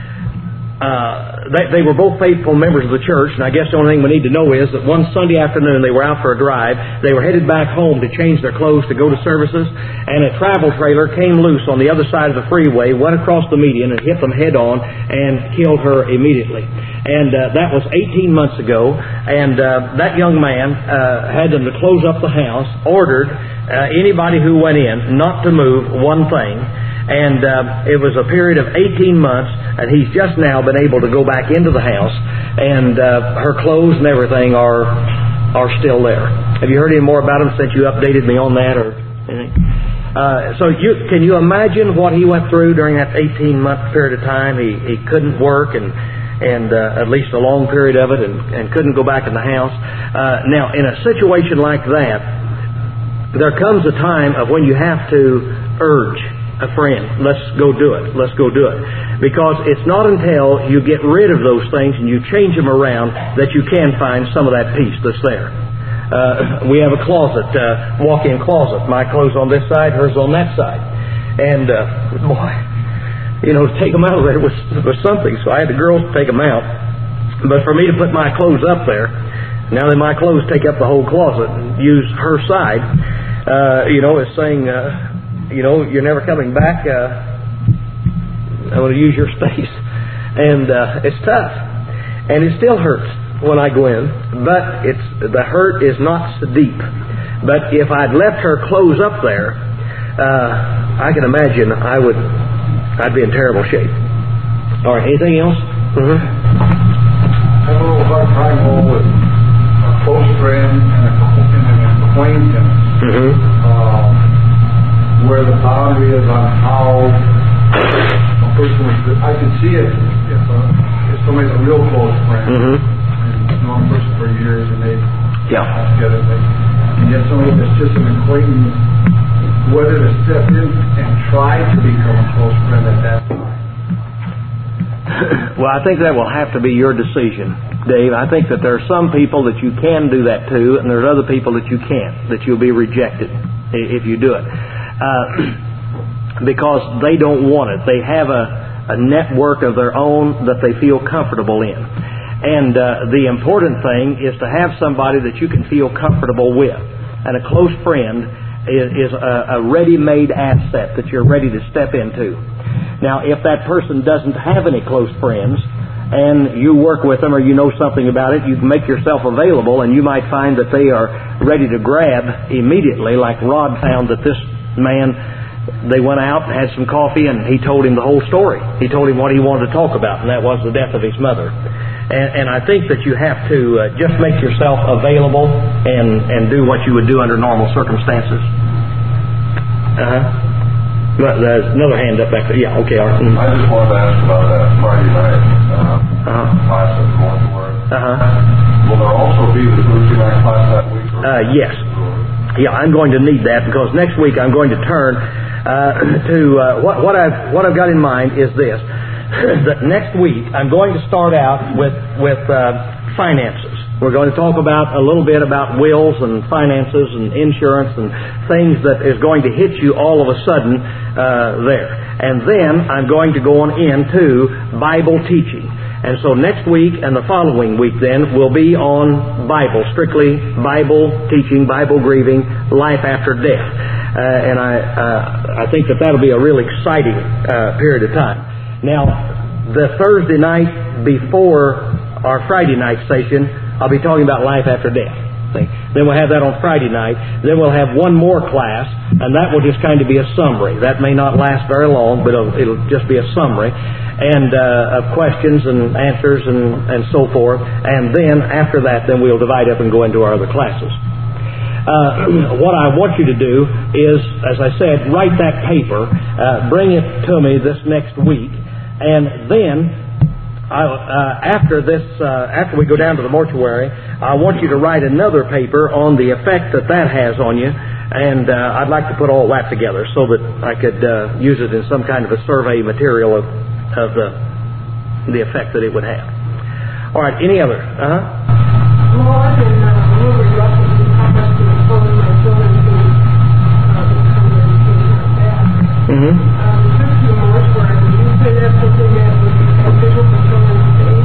uh, they, they were both faithful members of the church, and I guess the only thing we need to know is that one Sunday afternoon they were out for a drive. They were headed back home to change their clothes to go to services, and a travel trailer came loose on the other side of the freeway, went across the median, and hit them head on and killed her immediately. And uh, that was eighteen months ago, and uh, that young man uh, had them to close up the house, ordered uh, anybody who went in not to move one thing. And uh, it was a period of eighteen months, and he's just now been able to go back into the house, and uh, her clothes and everything are are still there. Have you heard any more about him since you updated me on that, or anything? Uh, so you, can you imagine what he went through during that eighteen-month period of time? He he couldn't work, and and uh, at least a long period of it, and, and couldn't go back in the house. Uh, now, in a situation like that, there comes a time of when you have to urge a friend, let's go do it, let's go do it. Because it's not until you get rid of those things and you change them around that you can find some of that peace that's there. Uh, we have a closet, uh, walk-in closet. My clothes on this side, hers on that side. And, uh, boy, you know, to take them out of there was, was something. So I had the girls take them out. But for me to put my clothes up there, now that my clothes take up the whole closet and use her side, uh, you know, it's saying, uh, you know, you're never coming back. Uh, I want to use your space. And uh, it's tough. And it still hurts when I go in. But it's the hurt is not so deep. But if I'd left her clothes up there, uh, I can imagine I would, I'd be in terrible shape. All right, anything else? Mm-hmm. I have a little hard time with a close friend and, a, and an acquaintance. Mm-hmm. Um, where the boundary is on how a person would, I can see it if, a, if somebody's a real close friend, mm-hmm. and known a person for years, and they yeah. got together, and, they, and yet somebody that's just an acquaintance, whether to step in and try to become a close friend at that time. Well, I think that will have to be your decision, Dave. I think that there are some people that you can do that to, and there's other people that you can't, that you'll be rejected if you do it. Uh, because they don't want it. They have a, a network of their own that they feel comfortable in. And uh, the important thing is to have somebody that you can feel comfortable with. And a close friend is, is a, a ready-made asset that you're ready to step into. Now, if that person doesn't have any close friends, and you work with them or you know something about it, you can make yourself available, and you might find that they are ready to grab immediately, like Rod found that this man, they went out and had some coffee, and he told him the whole story. He told him what he wanted to talk about, and that was the death of his mother. And, and I think that you have to uh, just make yourself available and, and do what you would do under normal circumstances. Uh-huh. But there's another hand up back there. Yeah, okay. Art. Mm-hmm. I just wanted to ask about that Friday night uh, uh-huh. class at Northward. Uh-huh. Will there also be the Thursday night class that week? Or uh, yes. Yeah, I'm going to need that because next week I'm going to turn uh, to uh, what, what I've what I've got in mind is this: that next week I'm going to start out with with uh, finances. We're going to talk about a little bit about wills and finances and insurance and things that is going to hit you all of a sudden uh, there. And then I'm going to go on into Bible teaching. And so next week and the following week then will be on Bible, strictly Bible teaching, Bible grieving, life after death. Uh, and I uh, I think that that'll be a real exciting uh, period of time. Now, the Thursday night before our Friday night session, I'll be talking about life after death. Then we'll have that on Friday night. Then we'll have one more class, and that will just kind of be a summary. That may not last very long, but it'll, it'll just be a summary and uh, of questions and answers and, and so forth. And then after that, then we'll divide up and go into our other classes. Uh, what I want you to do is, as I said, write that paper, uh, bring it to me this next week, and then I, uh, after this, uh, after we go down to the mortuary, I want you to write another paper on the effect that that has on you, and uh, I'd like to put all that together so that I could uh, use it in some kind of a survey material of, of the the effect that it would have. All right, any other? Uh huh. Well, I've been uh, really lucky to have us to expose my children to uh, becoming things like that. Mm-hmm. Um, just to the mortuary, would you say that's something that would be beneficial for children today?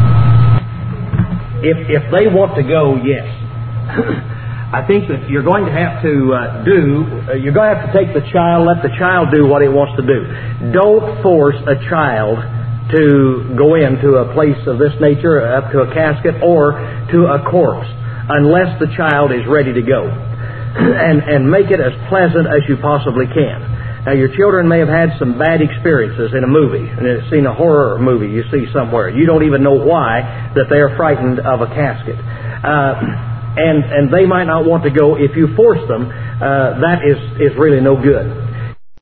If if they want to go, yes. I think that you're going to have to uh, do, uh, you're going to have to take the child, let the child do what it wants to do. Don't force a child to go into a place of this nature, up to a casket or to a corpse, unless the child is ready to go. and and make it as pleasant as you possibly can. Now, your children may have had some bad experiences in a movie, and they've seen a horror movie you see somewhere. You don't even know why that they're frightened of a casket. Uh, and and they might not want to go if you force them. Uh, that is, is really no good.